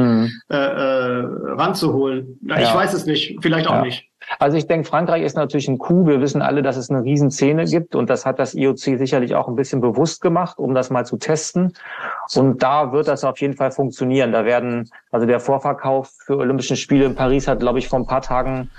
ranzuholen. Ich weiß es nicht, vielleicht auch nicht. Also ich denke, Frankreich ist natürlich ein Coup. Wir wissen alle, dass es eine Riesenszene gibt und das hat das IOC sicherlich auch ein bisschen bewusst gemacht, um das mal zu testen. Und da wird das auf jeden Fall funktionieren. Also der Vorverkauf für Olympischen Spiele in Paris hat, glaube ich, vor ein paar Tagen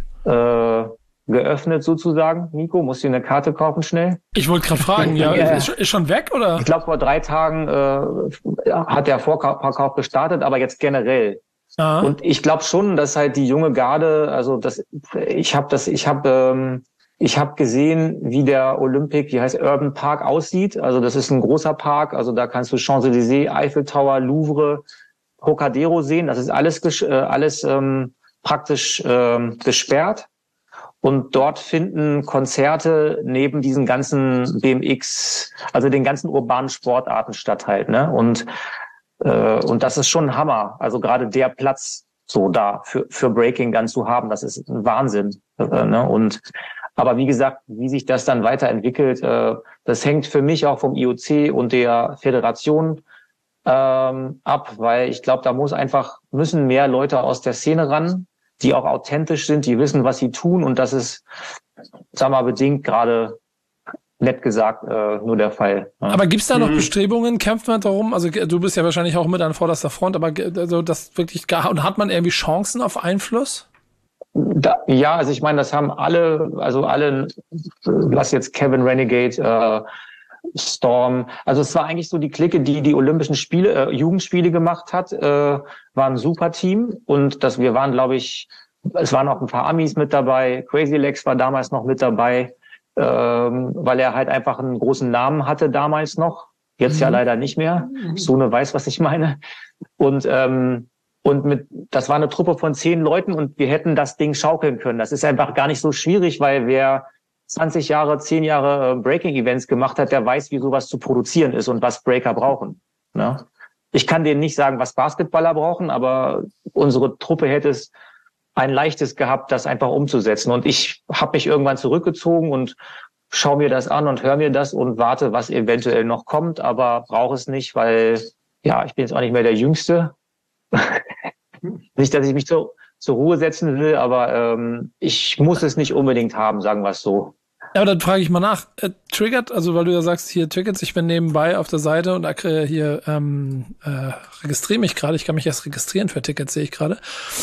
geöffnet sozusagen. Nico, musst du eine Karte kaufen schnell? Ich wollte gerade fragen, ist schon weg oder? Ich glaube, vor 3 Tagen hat der Vorverkauf gestartet, aber jetzt generell. Aha. Und ich glaube schon, dass halt die junge Garde, also ich habe gesehen, wie der Urban Park aussieht. Also das ist ein großer Park, also da kannst du Champs-Élysées, Eiffel Tower, Louvre, Trocadero sehen. Das ist alles praktisch gesperrt. Und dort finden Konzerte neben diesen ganzen BMX, also den ganzen urbanen Sportarten statt halt, ne? Und das ist schon ein Hammer. Also gerade der Platz so da für Breaking dann zu haben, das ist ein Wahnsinn. Ne? Aber wie gesagt, wie sich das dann weiterentwickelt, das hängt für mich auch vom IOC und der Föderation ab, weil ich glaube, da müssen mehr Leute aus der Szene ran, die auch authentisch sind, die wissen, was sie tun und das ist, sag mal, bedingt gerade nett gesagt, nur der Fall. Ja. Aber gibt's da noch Bestrebungen? Kämpft man darum? Also du bist ja wahrscheinlich auch mit an vorderster Front, aber also das wirklich und hat man irgendwie Chancen auf Einfluss? Also ich meine, das haben alle, lass jetzt Kevin Renegade, Storm, also es war eigentlich so die Clique, die Olympischen Spiele, Jugendspiele gemacht hat, war ein super Team und wir waren, glaube ich, es waren auch ein paar Amis mit dabei, Crazy Legs war damals noch mit dabei, weil er halt einfach einen großen Namen hatte damals noch, jetzt ja leider nicht mehr. Sune weiß, was ich meine. Und das war eine Truppe von 10 Leuten und wir hätten das Ding schaukeln können. Das ist einfach gar nicht so schwierig, weil wer 10 Jahre Breaking-Events gemacht hat, der weiß, wie sowas zu produzieren ist und was Breaker brauchen. Ne? Ich kann denen nicht sagen, was Basketballer brauchen, aber unsere Truppe hätte es ein leichtes gehabt, das einfach umzusetzen. Und ich habe mich irgendwann zurückgezogen und schaue mir das an und höre mir das und warte, was eventuell noch kommt, aber brauche es nicht, weil ich bin jetzt auch nicht mehr der Jüngste. Nicht, dass ich mich zur Ruhe setzen will, aber ich muss es nicht unbedingt haben, sagen wir es so. Ja, aber dann frage ich mal nach. Triggert, also weil du ja sagst, hier Tickets, ich bin nebenbei auf der Seite und hier registriere mich gerade. Ich kann mich erst registrieren für Tickets, sehe ich gerade.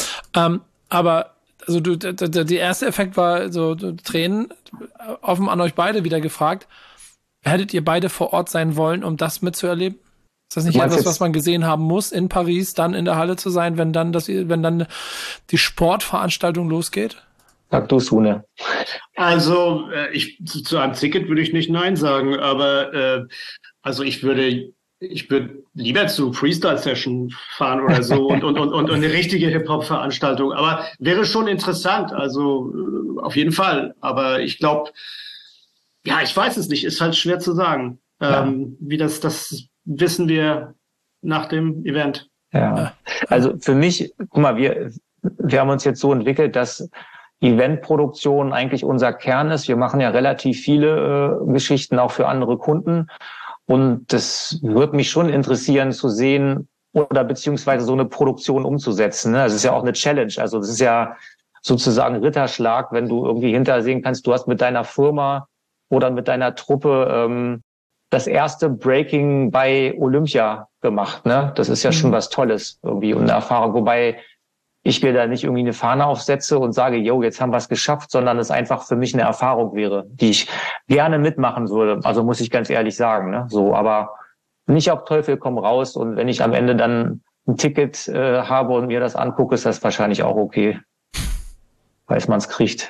Aber also der erste Effekt war so Tränen offen an euch beide wieder gefragt. Hättet ihr beide vor Ort sein wollen, um das mitzuerleben? Ist das nicht etwas, was man gesehen haben muss, in Paris dann in der Halle zu sein, wenn dann die Sportveranstaltung losgeht? Sag du, Sune. Also zu einem Ticket würde ich nicht Nein sagen, aber also ich würde lieber zu Freestyle-Session fahren oder so und eine richtige Hip-Hop-Veranstaltung. Aber wäre schon interessant, also auf jeden Fall. Aber ich glaube, ja, ich weiß es nicht, ist halt schwer zu sagen. Wie das wissen wir nach dem Event. Ja, also für mich, guck mal, wir haben uns jetzt so entwickelt, dass Eventproduktion eigentlich unser Kern ist. Wir machen ja relativ viele Geschichten auch für andere Kunden. Und das würde mich schon interessieren zu sehen oder beziehungsweise so eine Produktion umzusetzen. Ne? Das ist ja auch eine Challenge. Also das ist ja sozusagen Ritterschlag, wenn du irgendwie hintersehen kannst, du hast mit deiner Firma oder mit deiner Truppe das erste Breaking bei Olympia gemacht. Ne? Das ist ja schon was Tolles irgendwie und eine Erfahrung. Wobei ich mir da nicht irgendwie eine Fahne aufsetze und sage, yo, jetzt haben wir es geschafft, sondern es einfach für mich eine Erfahrung wäre, die ich gerne mitmachen würde. Also muss ich ganz ehrlich sagen, ne? So, aber nicht auf Teufel komm raus. Und wenn ich am Ende dann ein Ticket habe und mir das angucke, ist das wahrscheinlich auch okay, falls man es kriegt.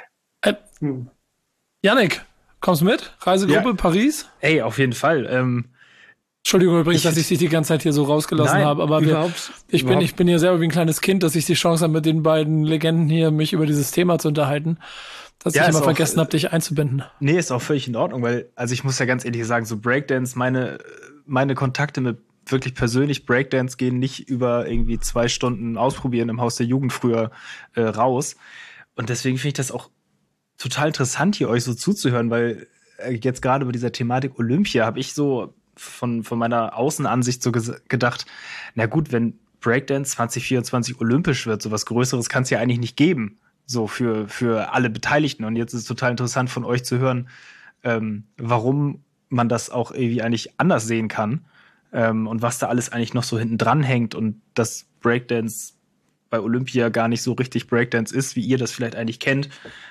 Yannick, kommst du mit? Reisegruppe Paris? Ey, auf jeden Fall. Entschuldigung übrigens, dass ich dich die ganze Zeit hier so rausgelassen habe, aber ich bin hier selber wie ein kleines Kind, dass ich die Chance habe, mit den beiden Legenden hier mich über dieses Thema zu unterhalten, dass ich immer vergessen habe, dich einzubinden. Nee, ist auch völlig in Ordnung, weil, also ich muss ja ganz ehrlich sagen, so Breakdance, meine Kontakte mit wirklich persönlich Breakdance gehen nicht über irgendwie 2 Stunden ausprobieren im Haus der Jugend früher raus. Und deswegen finde ich das auch total interessant, hier euch so zuzuhören, weil jetzt gerade bei dieser Thematik Olympia habe ich so von meiner Außenansicht so gedacht, na gut, wenn Breakdance 2024 olympisch wird, so was Größeres kann es ja eigentlich nicht geben, so für alle Beteiligten. Und jetzt ist es total interessant von euch zu hören, warum man das auch irgendwie eigentlich anders sehen kann und was da alles eigentlich noch so hinten dran hängt und dass Breakdance bei Olympia gar nicht so richtig Breakdance ist, wie ihr das vielleicht eigentlich kennt.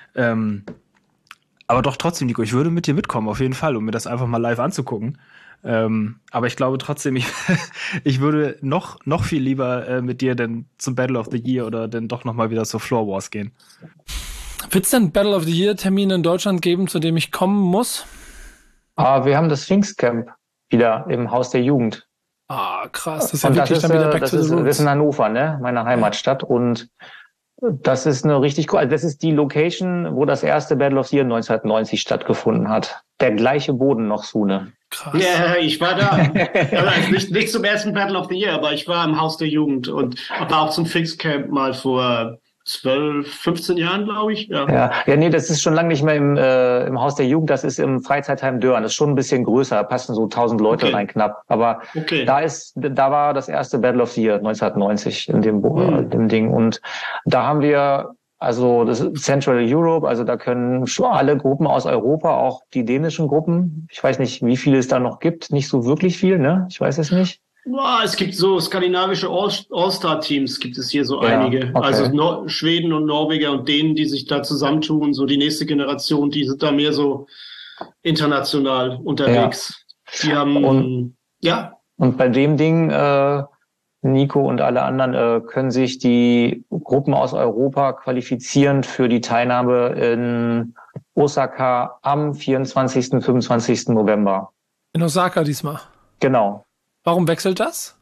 Aber doch trotzdem, Nico, ich würde mit dir mitkommen, auf jeden Fall, um mir das einfach mal live anzugucken. Aber ich glaube trotzdem, ich würde noch viel lieber mit dir denn zum Battle of the Year oder dann doch noch mal wieder zur Floor Wars gehen. Wird es denn Battle of the Year Termine in Deutschland geben, zu dem ich kommen muss? Wir haben das Pfingstcamp wieder im Haus der Jugend. Ah, krass. Das ist ja wirklich dann wieder back to the roots. Das ist in Hannover, ne? Meine Heimatstadt. Und das ist eine richtig cool. Also das ist die Location, wo das erste Battle of the Year 1990 stattgefunden hat. Der gleiche Boden noch, Sune. Krass. Ja, ich war da. Also nicht zum ersten Battle of the Year, aber ich war im Haus der Jugend und war auch zum Pfingstcamp mal vor 12, 15 Jahren, glaube ich. Ja, nee, das ist schon lange nicht mehr im Haus der Jugend. Das ist im Freizeitheim Dörren. Das ist schon ein bisschen größer. Da passen so 1000 Leute rein knapp. Aber da war das erste Battle of the Year 1990 in dem Ding. Und da haben wir, also das ist Central Europe, also da können schon alle Gruppen aus Europa, auch die dänischen Gruppen. Ich weiß nicht, wie viele es da noch gibt. Nicht so wirklich viel, ne? Ich weiß es nicht. Es gibt so skandinavische All-Star-Teams, gibt es hier so einige. Okay. Also Schweden und Norweger und Dänen, die sich da zusammentun, so die nächste Generation, die sind da mehr so international unterwegs. Ja. Die haben, Und bei dem Ding, Nico und alle anderen können sich die Gruppen aus Europa qualifizieren für die Teilnahme in Osaka am 24. und 25. November. In Osaka diesmal? Genau. Warum wechselt das?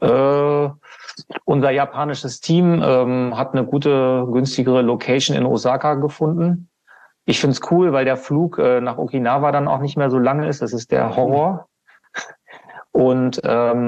Unser japanisches Team hat eine gute, günstigere Location in Osaka gefunden. Ich find's cool, weil der Flug nach Okinawa dann auch nicht mehr so lange ist. Das ist der Horror. Und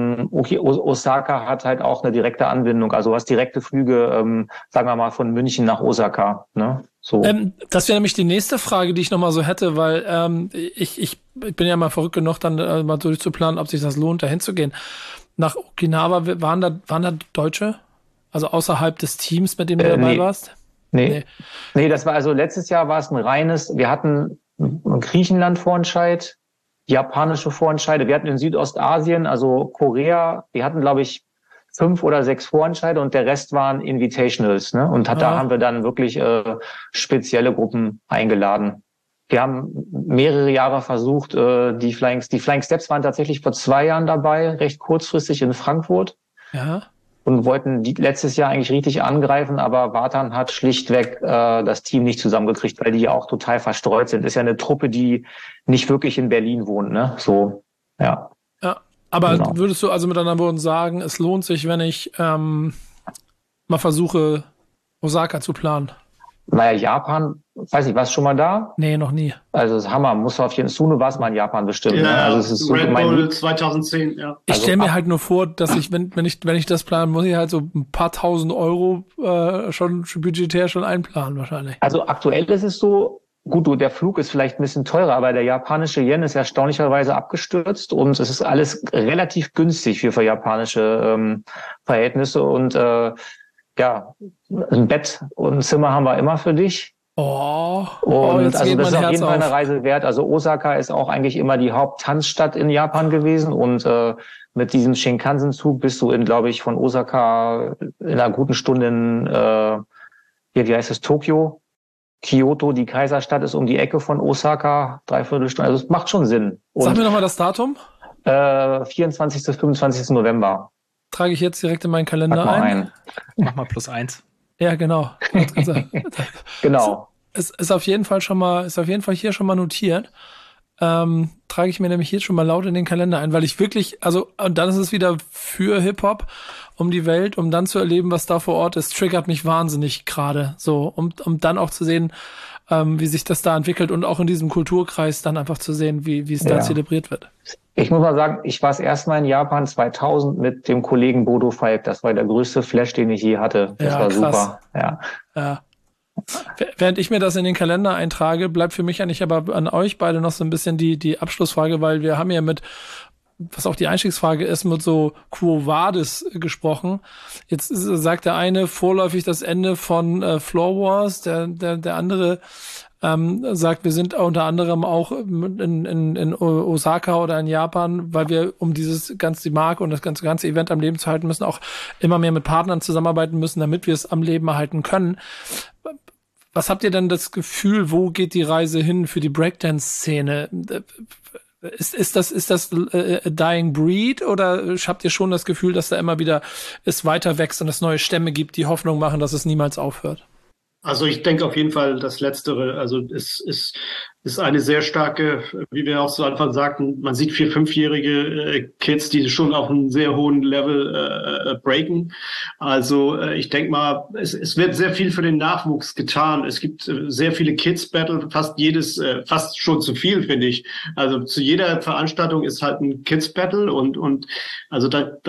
Osaka hat halt auch eine direkte Anbindung, also du hast direkte Flüge, sagen wir mal, von München nach Osaka. Ne? So. Das wäre nämlich die nächste Frage, die ich nochmal so hätte, weil ich bin ja mal verrückt genug, dann mal durchzuplanen, ob sich das lohnt, da hinzugehen. Nach Okinawa waren da Deutsche? Also außerhalb des Teams, mit dem du dabei warst? Nee, das war also letztes Jahr war es ein reines, wir hatten Griechenland-Vorentscheid, japanische Vorentscheide. Wir hatten in Südostasien, also Korea, wir hatten, glaube ich, 5 oder 6 Vorentscheide und der Rest waren Invitationals. Ne? Und da haben wir dann wirklich spezielle Gruppen eingeladen. wir haben mehrere Jahre versucht, die Flying Steps waren tatsächlich vor 2 Jahren dabei, recht kurzfristig in Frankfurt. Ja. Und wollten die letztes Jahr eigentlich richtig angreifen, aber Vatan hat schlichtweg das Team nicht zusammengekriegt, weil die ja auch total verstreut sind. Ist ja eine Truppe, die nicht wirklich in Berlin wohnt, ne? So, ja. Ja, aber Genau. würdest du also mit anderen Worten sagen, es lohnt sich, wenn ich mal versuche, Osaka zu planen? Naja, Japan, weiß nicht, warst du schon mal da? Nee, noch nie. Also das ist Hammer, muss auf jeden Fall, Sune warst mal in Japan bestimmt. Ne? Ja, Also es ist so Red mein Bull 2010, ja. Ich Also stelle mir halt nur vor, dass ich, wenn ich das plane, muss ich halt so ein paar tausend Euro schon budgetär schon einplanen wahrscheinlich. Also aktuell ist es so, gut, der Flug ist vielleicht ein bisschen teurer, aber der japanische Yen ist erstaunlicherweise abgestürzt und es ist alles relativ günstig für japanische Verhältnisse und ja, ein Bett und ein Zimmer haben wir immer für dich. Und jetzt also geht das ist mein auf jeden Herz Fall eine auf. Reise wert. Also Osaka ist auch eigentlich immer die Haupttanzstadt in Japan gewesen und mit diesem Shinkansen-Zug bist du glaube ich, von Osaka in einer guten Stunde in, wie heißt es, Tokio. Kyoto, die Kaiserstadt, ist um die Ecke von Osaka, 3/4 Stunde. Also es macht schon Sinn. Sag Und mir nochmal das Datum. 24. bis 25. November. Trage ich jetzt direkt in meinen Pack Kalender mal ein. ein. Mach mal +1. Ja, genau. Genau. Es ist auf jeden Fall hier schon mal notiert. Trage ich mir nämlich hier schon mal laut in den Kalender ein, weil ich wirklich, also, und dann ist es wieder für Hip-Hop um die Welt, um dann zu erleben, was da vor Ort ist, triggert mich wahnsinnig gerade, so, um dann auch zu sehen, wie sich das da entwickelt und auch in diesem Kulturkreis dann einfach zu sehen, wie es da zelebriert wird. Ich muss mal sagen, ich war das erste Mal in Japan 2000 mit dem Kollegen Bodo Falk. Das war der größte Flash, den ich je hatte. Das Ja, war krass. super. Ja. Ja. Während ich mir das in den Kalender eintrage, bleibt für mich eigentlich aber an euch beide noch so ein bisschen die Abschlussfrage, weil wir haben ja mit, was auch die Einstiegsfrage ist, mit so Quo Vadis gesprochen. Jetzt sagt der eine vorläufig das Ende von Floor Wars, der andere sagt, wir sind unter anderem auch in Osaka oder in Japan, weil wir, um die Marke und das ganze Event am Leben zu halten müssen, auch immer mehr mit Partnern zusammenarbeiten müssen, damit wir es am Leben erhalten können. Was habt ihr denn das Gefühl, wo geht die Reise hin für die Breakdance-Szene? Ist das a dying breed oder habt ihr schon das Gefühl, dass da immer wieder es weiter wächst und es neue Stämme gibt, die Hoffnung machen, dass es niemals aufhört? Also ich denke auf jeden Fall das Letztere. Also es ist eine sehr starke, wie wir auch zu Anfang sagten, man sieht 4-, 5-jährige Kids, die schon auf einem sehr hohen Level breaken. Also ich denke mal, es wird sehr viel für den Nachwuchs getan. Es gibt sehr viele Kids-Battle, fast schon zu viel, finde ich. Also zu jeder Veranstaltung ist halt ein Kids-Battle und also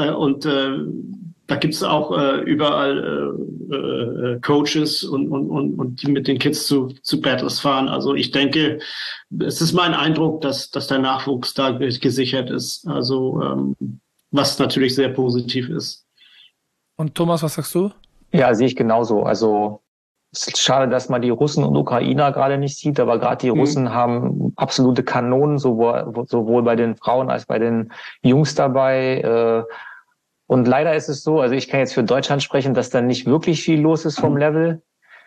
da gibt's auch überall Coaches und die mit den Kids zu Battles fahren. Also ich denke, es ist mein Eindruck, dass der Nachwuchs da gesichert ist. Also was natürlich sehr positiv ist. Und Thomas, was sagst du? Ja, sehe ich genauso. Also es ist schade, dass man die Russen und Ukrainer gerade nicht sieht, aber gerade die Russen haben absolute Kanonen, sowohl bei den Frauen als bei den Jungs dabei. Und leider ist es so, also ich kann jetzt für Deutschland sprechen, dass da nicht wirklich viel los ist vom Level.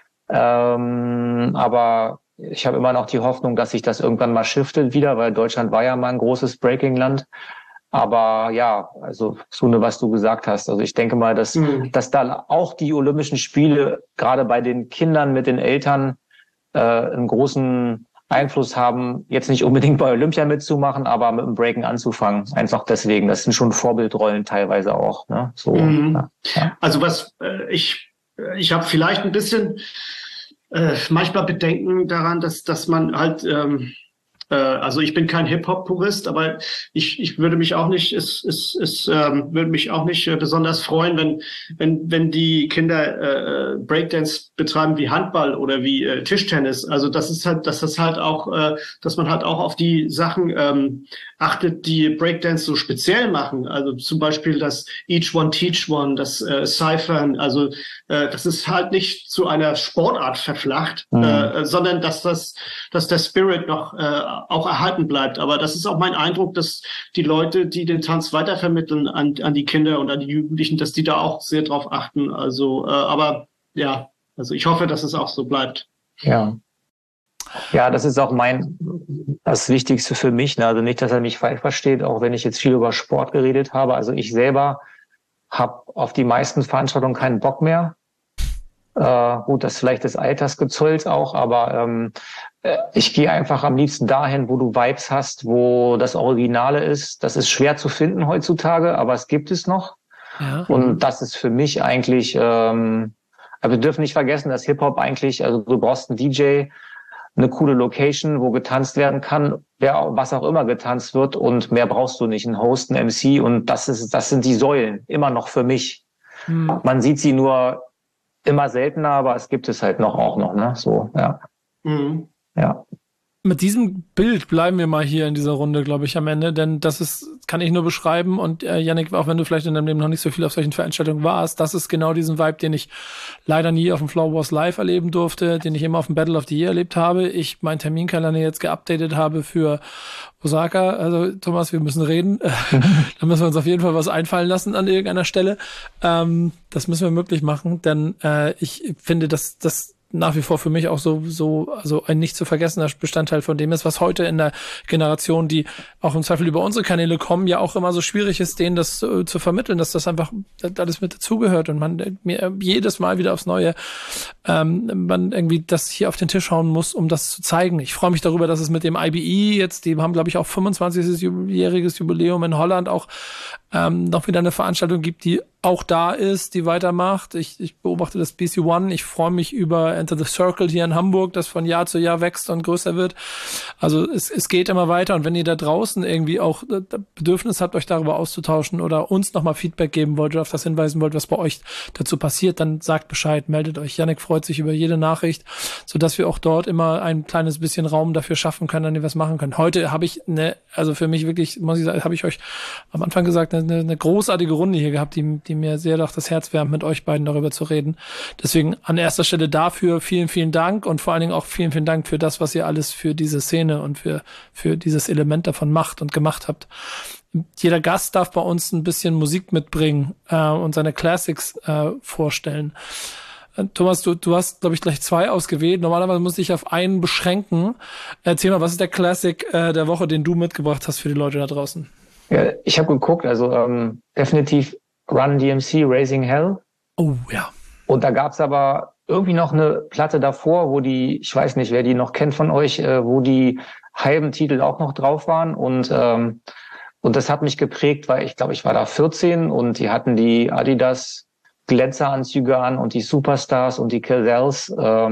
Aber ich habe immer noch die Hoffnung, dass sich das irgendwann mal shiftet wieder, weil Deutschland war ja mal ein großes Breaking-Land. Aber ja, also Sune, was du gesagt hast, also ich denke mal, dass da auch die Olympischen Spiele gerade bei den Kindern mit den Eltern einen großen Einfluss haben, jetzt nicht unbedingt bei Olympia mitzumachen, aber mit dem Breaken anzufangen. Einfach deswegen. Das sind schon Vorbildrollen teilweise auch. Ne? So. Ja. Also ich habe vielleicht ein bisschen manchmal Bedenken daran, dass man halt also ich bin kein Hip-Hop-Purist, aber ich würde mich auch nicht, würde mich auch nicht besonders freuen, wenn die Kinder Breakdance betreiben wie Handball oder wie Tischtennis. Also dass man halt auch auf die Sachen achtet, die Breakdance so speziell machen. Also zum Beispiel das Each One Teach One, das Cyphern. Also das ist halt nicht zu einer Sportart verflacht, sondern dass der Spirit noch auch erhalten bleibt. Aber das ist auch mein Eindruck, dass die Leute, die den Tanz weitervermitteln an die Kinder und an die Jugendlichen, dass die da auch sehr drauf achten. Also, aber ja, also ich hoffe, dass es auch so bleibt. Ja. Ja, das ist auch das Wichtigste für mich. Ne? Also nicht, dass er mich falsch versteht, auch wenn ich jetzt viel über Sport geredet habe. Also ich selber habe auf die meisten Veranstaltungen keinen Bock mehr. Gut, das ist vielleicht des Alters gezollt auch, aber ich gehe einfach am liebsten dahin, wo du Vibes hast, wo das Originale ist. Das ist schwer zu finden heutzutage, aber es gibt es noch. Ja. Und das ist für mich eigentlich, aber wir dürfen nicht vergessen, dass Hip-Hop eigentlich, also du brauchst einen DJ, eine coole Location, wo getanzt werden kann, was auch immer getanzt wird, und mehr brauchst du nicht. Ein Host, ein MC, und das sind die Säulen, immer noch für mich. Man sieht sie nur immer seltener, aber es gibt es halt auch noch, ne? So, ja. Ja. Mit diesem Bild bleiben wir mal hier in dieser Runde, glaube ich, am Ende, denn kann ich nur beschreiben, und Yannick, auch wenn du vielleicht in deinem Leben noch nicht so viel auf solchen Veranstaltungen warst, das ist genau diesen Vibe, den ich leider nie auf dem Flow Wars Live erleben durfte, den ich immer auf dem Battle of the Year erlebt habe. Ich meinen Terminkalender jetzt geupdatet habe für Osaka. Also Thomas, wir müssen reden. Da müssen wir uns auf jeden Fall was einfallen lassen an irgendeiner Stelle. Das müssen wir möglich machen, denn ich finde, dass das nach wie vor für mich auch so ein nicht zu vergessener Bestandteil von dem ist, was heute in der Generation, die auch im Zweifel über unsere Kanäle kommen, ja auch immer so schwierig ist, denen das zu vermitteln, dass das einfach alles mit dazugehört und man mir jedes Mal wieder aufs Neue man irgendwie das hier auf den Tisch hauen muss, um das zu zeigen. Ich freue mich darüber, dass es mit dem IBE jetzt, die haben, glaube ich, auch 25-jähriges Jubiläum in Holland auch noch wieder eine Veranstaltung gibt, die auch da ist, die weitermacht. Ich beobachte das BC One. Ich freue mich über Enter the Circle hier in Hamburg, das von Jahr zu Jahr wächst und größer wird. Also es geht immer weiter. Und wenn ihr da draußen irgendwie auch Bedürfnis habt, euch darüber auszutauschen oder uns nochmal Feedback geben wollt oder auf das hinweisen wollt, was bei euch dazu passiert, dann sagt Bescheid, meldet euch. Yannick freut sich über jede Nachricht, sodass wir auch dort immer ein kleines bisschen Raum dafür schaffen können, an dem wir was machen können. Heute habe ich also für mich wirklich, muss ich sagen, habe ich euch am Anfang gesagt, eine großartige Runde hier gehabt, die mir sehr doch das Herz wärmt, mit euch beiden darüber zu reden. Deswegen an erster Stelle dafür vielen, vielen Dank und vor allen Dingen auch vielen, vielen Dank für das, was ihr alles für diese Szene und für dieses Element davon macht und gemacht habt. Jeder Gast darf bei uns ein bisschen Musik mitbringen und seine Classics vorstellen. Thomas, du hast, glaube ich, gleich 2 ausgewählt. Normalerweise muss ich auf einen beschränken. Erzähl mal, was ist der Classic der Woche, den du mitgebracht hast für die Leute da draußen? Ja, ich habe geguckt, also definitiv Run DMC, Raising Hell. Oh, ja. Und da gab's aber irgendwie noch eine Platte davor, wo ich weiß nicht, wer die noch kennt von euch, wo die halben Titel auch noch drauf waren. Und das hat mich geprägt, weil ich glaube, ich war da 14 und die hatten die Adidas Glänzeranzüge an und die Superstars und die Caldwells.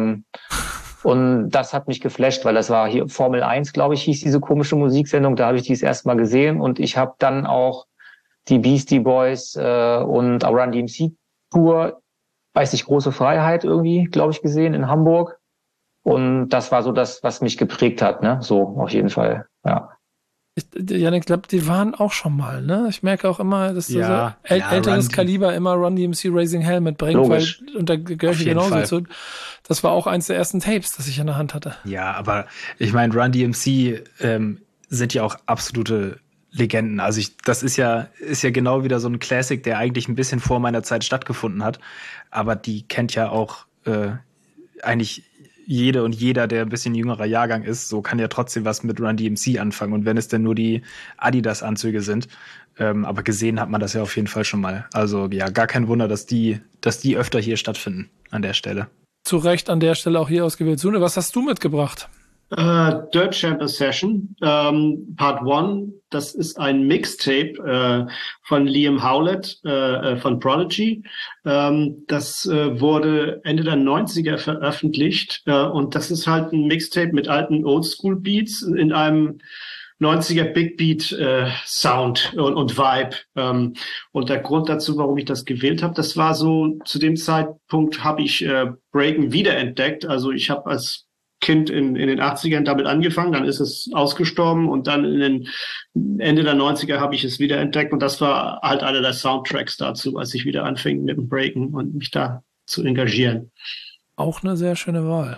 Und das hat mich geflasht, weil das war hier Formel 1, glaube ich, hieß diese komische Musiksendung. Da habe ich die das erste Mal gesehen und ich habe dann auch die Beastie Boys und Run DMC Tour, weiß nicht, Große Freiheit irgendwie, glaube ich, gesehen in Hamburg. Und das war so das, was mich geprägt hat, ne? So, auf jeden Fall, ja. Janik, glaube, die waren auch schon mal, ne? Ich merke auch immer, dass älteres Kaliber immer Run DMC Raising Hell mitbringt, logisch. Weil, und da gehöre ich genauso zu. Das war auch eins der ersten Tapes, das ich in der Hand hatte. Ja, aber ich meine, Run DMC sind ja auch absolute Legenden. Also das ist ja genau wieder so ein Classic, der eigentlich ein bisschen vor meiner Zeit stattgefunden hat. Aber die kennt ja auch eigentlich jede und jeder, der ein bisschen jüngerer Jahrgang ist, so kann ja trotzdem was mit Run DMC anfangen. Und wenn es denn nur die Adidas-Anzüge sind, aber gesehen hat man das ja auf jeden Fall schon mal. Also ja, gar kein Wunder, dass die öfter hier stattfinden an der Stelle. Zu Recht an der Stelle auch hier ausgewählt. Sune, was hast du mitgebracht? Dirt Chamber Session, Part 1, das ist ein Mixtape von Liam Howlett von Prodigy. Das wurde Ende der 90er veröffentlicht und das ist halt ein Mixtape mit alten Oldschool Beats in einem 90er Big Beat Sound und Vibe. Und der Grund dazu, warum ich das gewählt habe, das war so, zu dem Zeitpunkt habe ich Breaken wiederentdeckt. Also ich habe als Kind in den 80ern damit angefangen, dann ist es ausgestorben und dann in den Ende der 90er habe ich es wieder entdeckt und das war halt einer der Soundtracks dazu, als ich wieder anfing mit dem Breaken und mich da zu engagieren. Auch eine sehr schöne Wahl.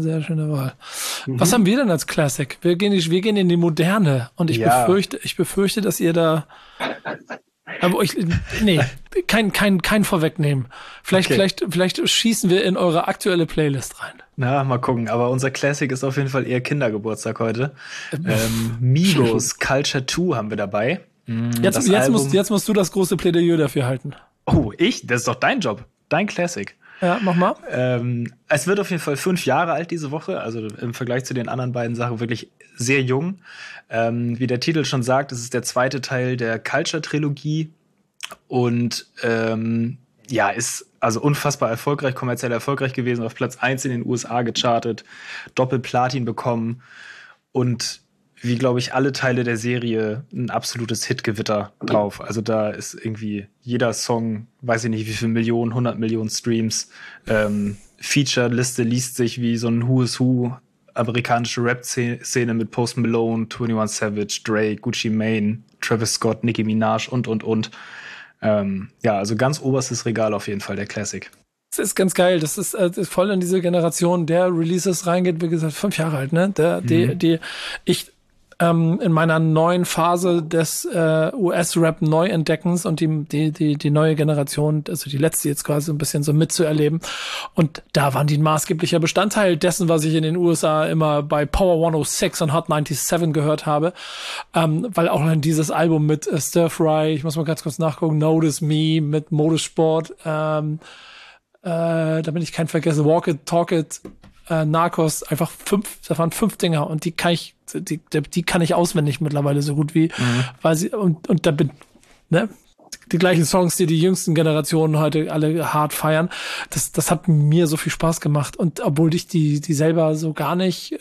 Was haben wir denn als Classic? Wir gehen in die Moderne und ich befürchte, dass ihr da aber kein Vorwegnehmen. Vielleicht schießen wir in eure aktuelle Playlist rein. Na, mal gucken. Aber unser Classic ist auf jeden Fall eher Kindergeburtstag heute. Migos Culture 2 haben wir dabei. Jetzt musst du das große Plädoyer dafür halten. Oh, ich? Das ist doch dein Job. Dein Classic. Ja, mach mal. Es wird auf jeden Fall 5 Jahre alt diese Woche. Also im Vergleich zu den anderen beiden Sachen wirklich sehr jung. Wie der Titel schon sagt, es ist der zweite Teil der Culture-Trilogie. Und ist also unfassbar erfolgreich, kommerziell erfolgreich gewesen, auf Platz 1 in den USA gechartet, Doppelplatin bekommen und wie, glaube ich, alle Teile der Serie ein absolutes Hitgewitter drauf. Also da ist irgendwie jeder Song, weiß ich nicht, wie viel Millionen, 100 Millionen Streams. Feature-Liste liest sich wie so ein Who is Who, amerikanische Rap-Szene mit Post Malone, 21 Savage, Drake, Gucci Mane, Travis Scott, Nicki Minaj und. Also ganz oberstes Regal auf jeden Fall, der Classic. Das ist ganz geil. Das ist voll in diese Generation, der Releases reingeht, wie gesagt, 5 Jahre alt, ne? Ich in meiner neuen Phase des US-Rap Neuentdeckens und die neue Generation, also die letzte jetzt quasi ein bisschen so mitzuerleben. Und da waren die ein maßgeblicher Bestandteil dessen, was ich in den USA immer bei Power 106 und Hot 97 gehört habe. Weil auch dann dieses Album mit Stir Fry, ich muss mal ganz kurz nachgucken, Notice Me mit Modesport, damit ich keinen vergesse, Walk It, Talk It, Narcos, einfach 5, da waren 5 Dinger und die kann ich auswendig mittlerweile so gut wie, weil sie, und da bin, ne, die gleichen Songs, die jüngsten Generationen heute alle hart feiern, das hat mir so viel Spaß gemacht und obwohl ich die selber so gar nicht,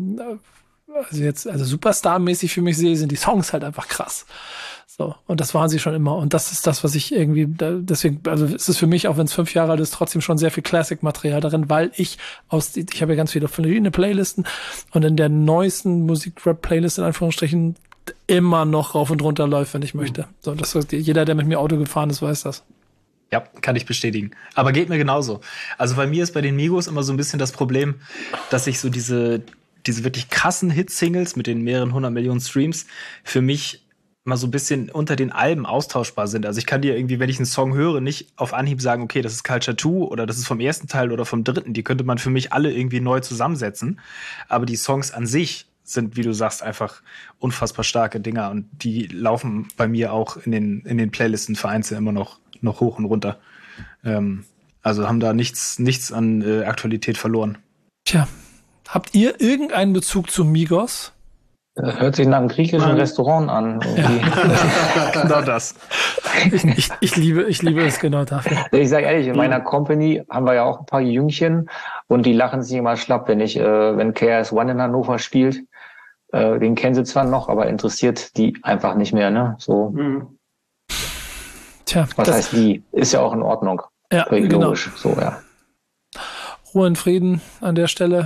also Superstar-mäßig für mich sehe, sind die Songs halt einfach krass. So, und das waren sie schon immer. Und das ist das, was ich irgendwie, deswegen, also es ist für mich, auch wenn es 5 Jahre alt ist, trotzdem schon sehr viel Classic-Material darin, weil ich habe ja ganz viele verschiedene Playlisten und in der neuesten Musik-Rap-Playlist in Anführungsstrichen immer noch rauf und runter läuft, wenn ich möchte. So, jeder, der mit mir Auto gefahren ist, weiß das. Ja, kann ich bestätigen. Aber geht mir genauso. Also bei mir ist bei den Migos immer so ein bisschen das Problem, dass ich so diese wirklich krassen Hit-Singles mit den mehreren 100 Millionen Streams für mich mal so ein bisschen unter den Alben austauschbar sind. Also ich kann dir irgendwie, wenn ich einen Song höre, nicht auf Anhieb sagen, okay, das ist Culture 2 oder das ist vom ersten Teil oder vom dritten. Die könnte man für mich alle irgendwie neu zusammensetzen. Aber die Songs an sich sind, wie du sagst, einfach unfassbar starke Dinger. Und die laufen bei mir auch in den Playlisten vereinzelt immer noch hoch und runter. Also haben da nichts an Aktualität verloren. Tja, habt ihr irgendeinen Bezug zu Migos? Das hört sich nach einem griechischen Restaurant an. Ja. Genau das. Ich liebe es genau dafür. Ich sage ehrlich, in meiner Company haben wir ja auch ein paar Jüngchen und die lachen sich immer schlapp, wenn KRS-One in Hannover spielt. Den kennen sie zwar noch, aber interessiert die einfach nicht mehr, ne? So. Tja. Was heißt die? Ist ja auch in Ordnung. Ja, logisch. Genau. So, ja. Ruhe und Frieden an der Stelle.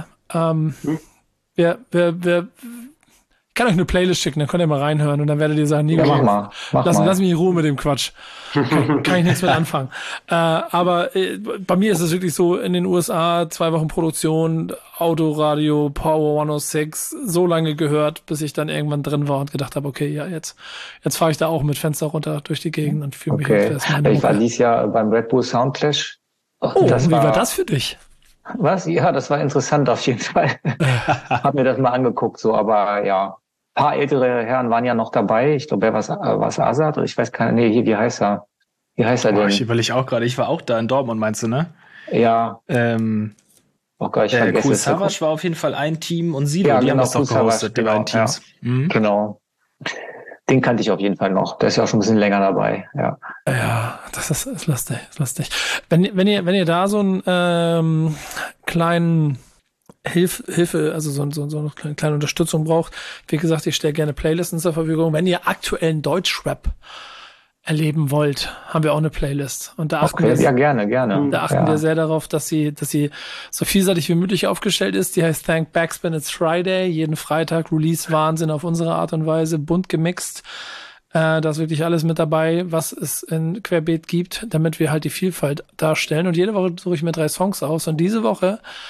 Ich kann euch eine Playlist schicken, dann könnt ihr mal reinhören und dann werdet ihr sagen, lass mich in Ruhe mit dem Quatsch. Kann ich nichts mit anfangen. Aber bei mir ist es wirklich so, in den USA 2 Wochen Produktion, Autoradio, Power 106, so lange gehört, bis ich dann irgendwann drin war und gedacht habe, okay, ja, jetzt fahre ich da auch mit Fenster runter durch die Gegend und fühle mich als meine Mucke. Ich war dieses Jahr beim Red Bull Soundclash. Wie war das für dich? Was? Ja, das war interessant auf jeden Fall. Hab mir das mal angeguckt, so, aber ja. Ein paar ältere Herren waren ja noch dabei. Ich glaube, wer war Azad? Ich weiß gar nicht. Nee, wie heißt er? Wie heißt er denn? Ich überlege auch gerade. Ich war auch da in Dortmund, meinst du, ne? Ja. Oh Gott, ich vergesse es. Savage war auf jeden Fall ein Team und Sido, ja, die haben das doch gehostet, die beiden Teams. Ja. Genau. Den kannte ich auf jeden Fall noch. Der ist ja auch schon ein bisschen länger dabei. Ja, ja, das ist lustig. Wenn ihr da so einen kleinen Hilfe, also so eine kleine Unterstützung braucht. Wie gesagt, ich stelle gerne Playlisten zur Verfügung. Wenn ihr aktuellen Deutschrap erleben wollt, haben wir auch eine Playlist. Und da achten wir gerne. Da achten wir sehr darauf, dass sie so vielseitig wie möglich aufgestellt ist. Die heißt Thank Backspin, It's Friday. Jeden Freitag Release-Wahnsinn auf unsere Art und Weise, bunt gemixt. Da ist wirklich alles mit dabei, was es in Querbeet gibt, damit wir halt die Vielfalt darstellen. Und jede Woche suche ich mir 3 Songs aus. Und diese Woche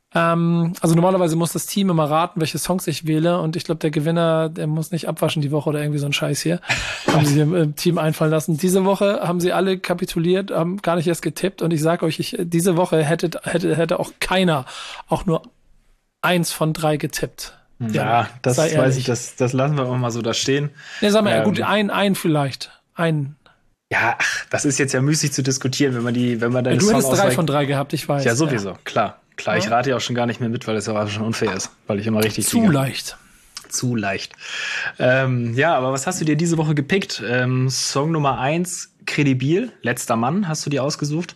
Also normalerweise muss das Team immer raten, welche Songs ich wähle, und ich glaube, der Gewinner, der muss nicht abwaschen die Woche oder irgendwie so ein Scheiß hier. Haben sie im Team einfallen lassen. Diese Woche haben sie alle kapituliert, haben gar nicht erst getippt, und ich sage euch, diese Woche hätte auch keiner auch nur 1 von 3 getippt. Ja, das weiß ich, das lassen wir auch mal so da stehen. Ne, sag mal, gut, ein vielleicht. Ja, das ist jetzt ja müßig zu diskutieren, wenn man deine du hättest Songauswahl 3 von 3 gehabt, ich weiß. Ja, sowieso, klar. Klar, ich rate ja auch schon gar nicht mehr mit, weil es ja schon unfair ist, weil ich immer richtig liege. Zu leicht. Ja, aber was hast du dir diese Woche gepickt? Song Nummer 1, Credibil, Letzter Mann, hast du dir ausgesucht.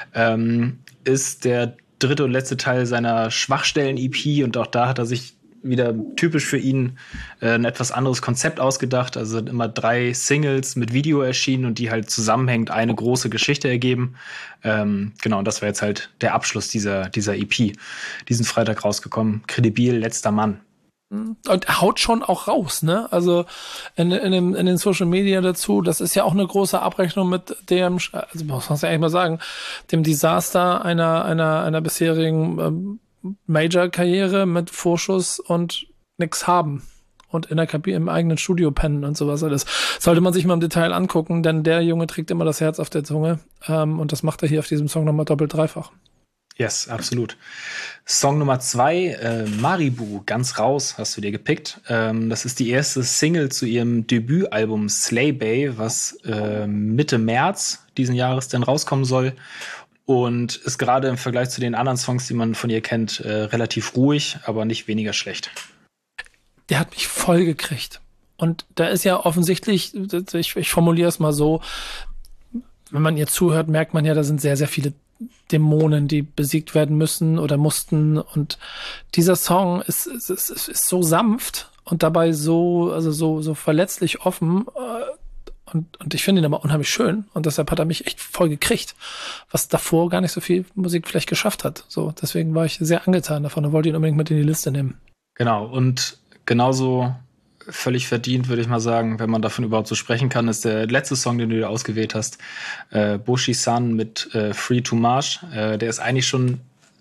Ist der 3. und letzte Teil seiner Schwachstellen-EP, und auch da hat er sich wieder typisch für ihn ein etwas anderes Konzept ausgedacht. Also sind immer 3 Singles mit Video erschienen und die halt zusammenhängend eine große Geschichte ergeben. Genau, und das war jetzt halt der Abschluss dieser EP. Diesen Freitag rausgekommen. Credibil, Letzter Mann. Und haut schon auch raus, ne? Also in den Social Media dazu, das ist ja auch eine große Abrechnung mit dem, also muss man ja eigentlich mal sagen, dem Desaster einer bisherigen Major-Karriere mit Vorschuss und nix haben und in der Kabine im eigenen Studio pennen und sowas alles. Sollte man sich mal im Detail angucken, denn der Junge trägt immer das Herz auf der Zunge, und das macht er hier auf diesem Song nochmal doppelt dreifach. Yes, absolut. Song Nummer 2, Maribu, Ganz raus, hast du dir gepickt. Das ist die erste Single zu ihrem Debütalbum Slay Bay, was Mitte März diesen Jahres dann rauskommen soll. Und ist gerade im Vergleich zu den anderen Songs, die man von ihr kennt, relativ ruhig, aber nicht weniger schlecht. Der hat mich voll gekriegt. Und da ist ja offensichtlich, ich formuliere es mal so, wenn man ihr zuhört, merkt man ja, da sind sehr, sehr viele Dämonen, die besiegt werden müssen oder mussten. Und dieser Song ist so sanft und dabei so verletzlich offen. Und ich finde ihn aber unheimlich schön. Und deshalb hat er mich echt voll gekriegt, was davor gar nicht so viel Musik vielleicht geschafft hat. So, deswegen war ich sehr angetan davon und wollte ihn unbedingt mit in die Liste nehmen. Genau, und genauso völlig verdient, würde ich mal sagen, wenn man davon überhaupt so sprechen kann, ist der letzte Song, den du dir ausgewählt hast, Boshi-san mit Free to March. Der ist eigentlich schon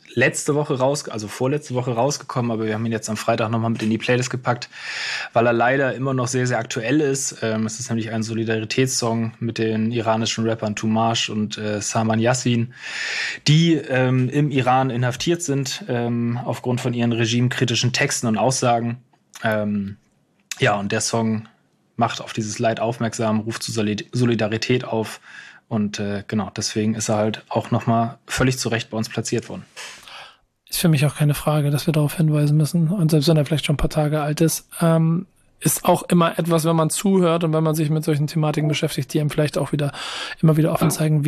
vorletzte Woche rausgekommen, aber wir haben ihn jetzt am Freitag nochmal mit in die Playlist gepackt, weil er leider immer noch sehr, sehr aktuell ist. Es ist nämlich ein Solidaritätssong mit den iranischen Rappern Tumash und Salman Yassin, die im Iran inhaftiert sind, aufgrund von ihren regimekritischen Texten und Aussagen. Ja, und der Song macht auf dieses Leid aufmerksam, ruft zu Solidarität auf. Und genau, deswegen ist er halt auch nochmal völlig zu Recht bei uns platziert worden. Ist für mich auch keine Frage, dass wir darauf hinweisen müssen. Und selbst wenn er vielleicht schon ein paar Tage alt ist, ist auch immer etwas, wenn man zuhört und wenn man sich mit solchen Thematiken beschäftigt, die einem vielleicht auch immer wieder offen zeigen,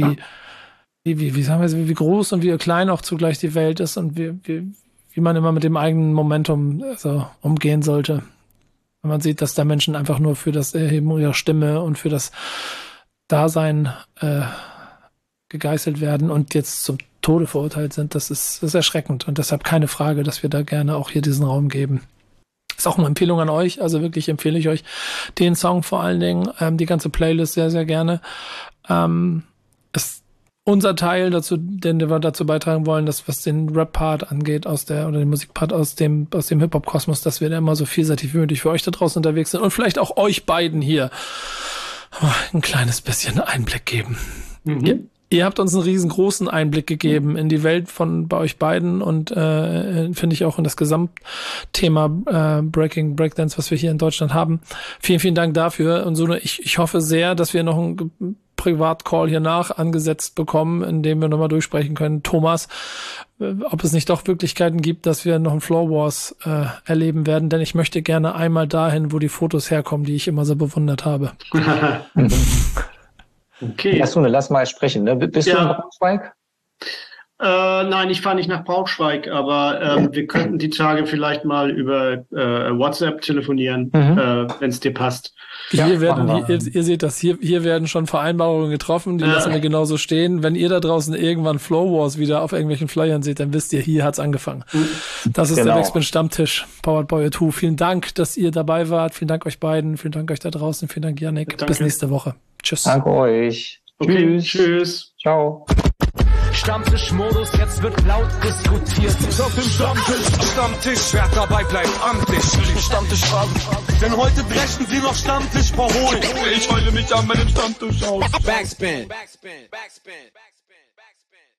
wie groß und wie klein auch zugleich die Welt ist und wie man immer mit dem eigenen Momentum umgehen sollte. Wenn man sieht, dass da Menschen einfach nur für das Erheben ihrer Stimme und für das Dasein gegeißelt werden und jetzt zum Tode verurteilt sind, das ist erschreckend und deshalb keine Frage, dass wir da gerne auch hier diesen Raum geben. Ist auch eine Empfehlung an euch, also wirklich empfehle ich euch den Song vor allen Dingen, die ganze Playlist sehr, sehr gerne. Ist unser Teil dazu, den wir dazu beitragen wollen, dass was den Rap-Part angeht oder den Musik-Part aus dem Hip-Hop-Kosmos, dass wir da immer so vielseitig wie möglich für euch da draußen unterwegs sind und vielleicht auch euch beiden hier ein kleines bisschen Einblick geben. Mhm. Ihr habt uns einen riesengroßen Einblick gegeben in die Welt bei euch beiden und finde ich auch in das Gesamtthema Breakdance, was wir hier in Deutschland haben. Vielen, vielen Dank dafür. Und so, ich hoffe sehr, dass wir noch einen Privatcall hier angesetzt bekommen, in dem wir nochmal durchsprechen können. Thomas, ob es nicht doch Möglichkeiten gibt, dass wir noch einen Floor Wars erleben werden, denn ich möchte gerne einmal dahin, wo die Fotos herkommen, die ich immer so bewundert habe. Okay. Lass mal sprechen. Ne? Bist du in Braunschweig? Nein, ich fahre nicht nach Braunschweig, aber wir könnten die Tage vielleicht mal über WhatsApp telefonieren, wenn es dir passt. Ihr seht das, hier werden schon Vereinbarungen getroffen, die lassen wir genauso stehen. Wenn ihr da draußen irgendwann Flow Wars wieder auf irgendwelchen Flyern seht, dann wisst ihr, hier hat's angefangen. Das ist der Backspin Stammtisch, powered by O2. Vielen Dank, dass ihr dabei wart. Vielen Dank euch beiden. Vielen Dank euch da draußen. Vielen Dank, Yannick. Danke. Bis nächste Woche. Tschüss. Danke euch. Okay, tschüss. Ciao. Stammtischmodus, jetzt wird laut diskutiert. Ist auf dem Stammtisch, wer dabei bleibt, amtlich. Stammtisch fragen, denn heute brechen sie noch Stammtisch verholen. Ich heule mich an meinem Stammtisch aus. Backspin.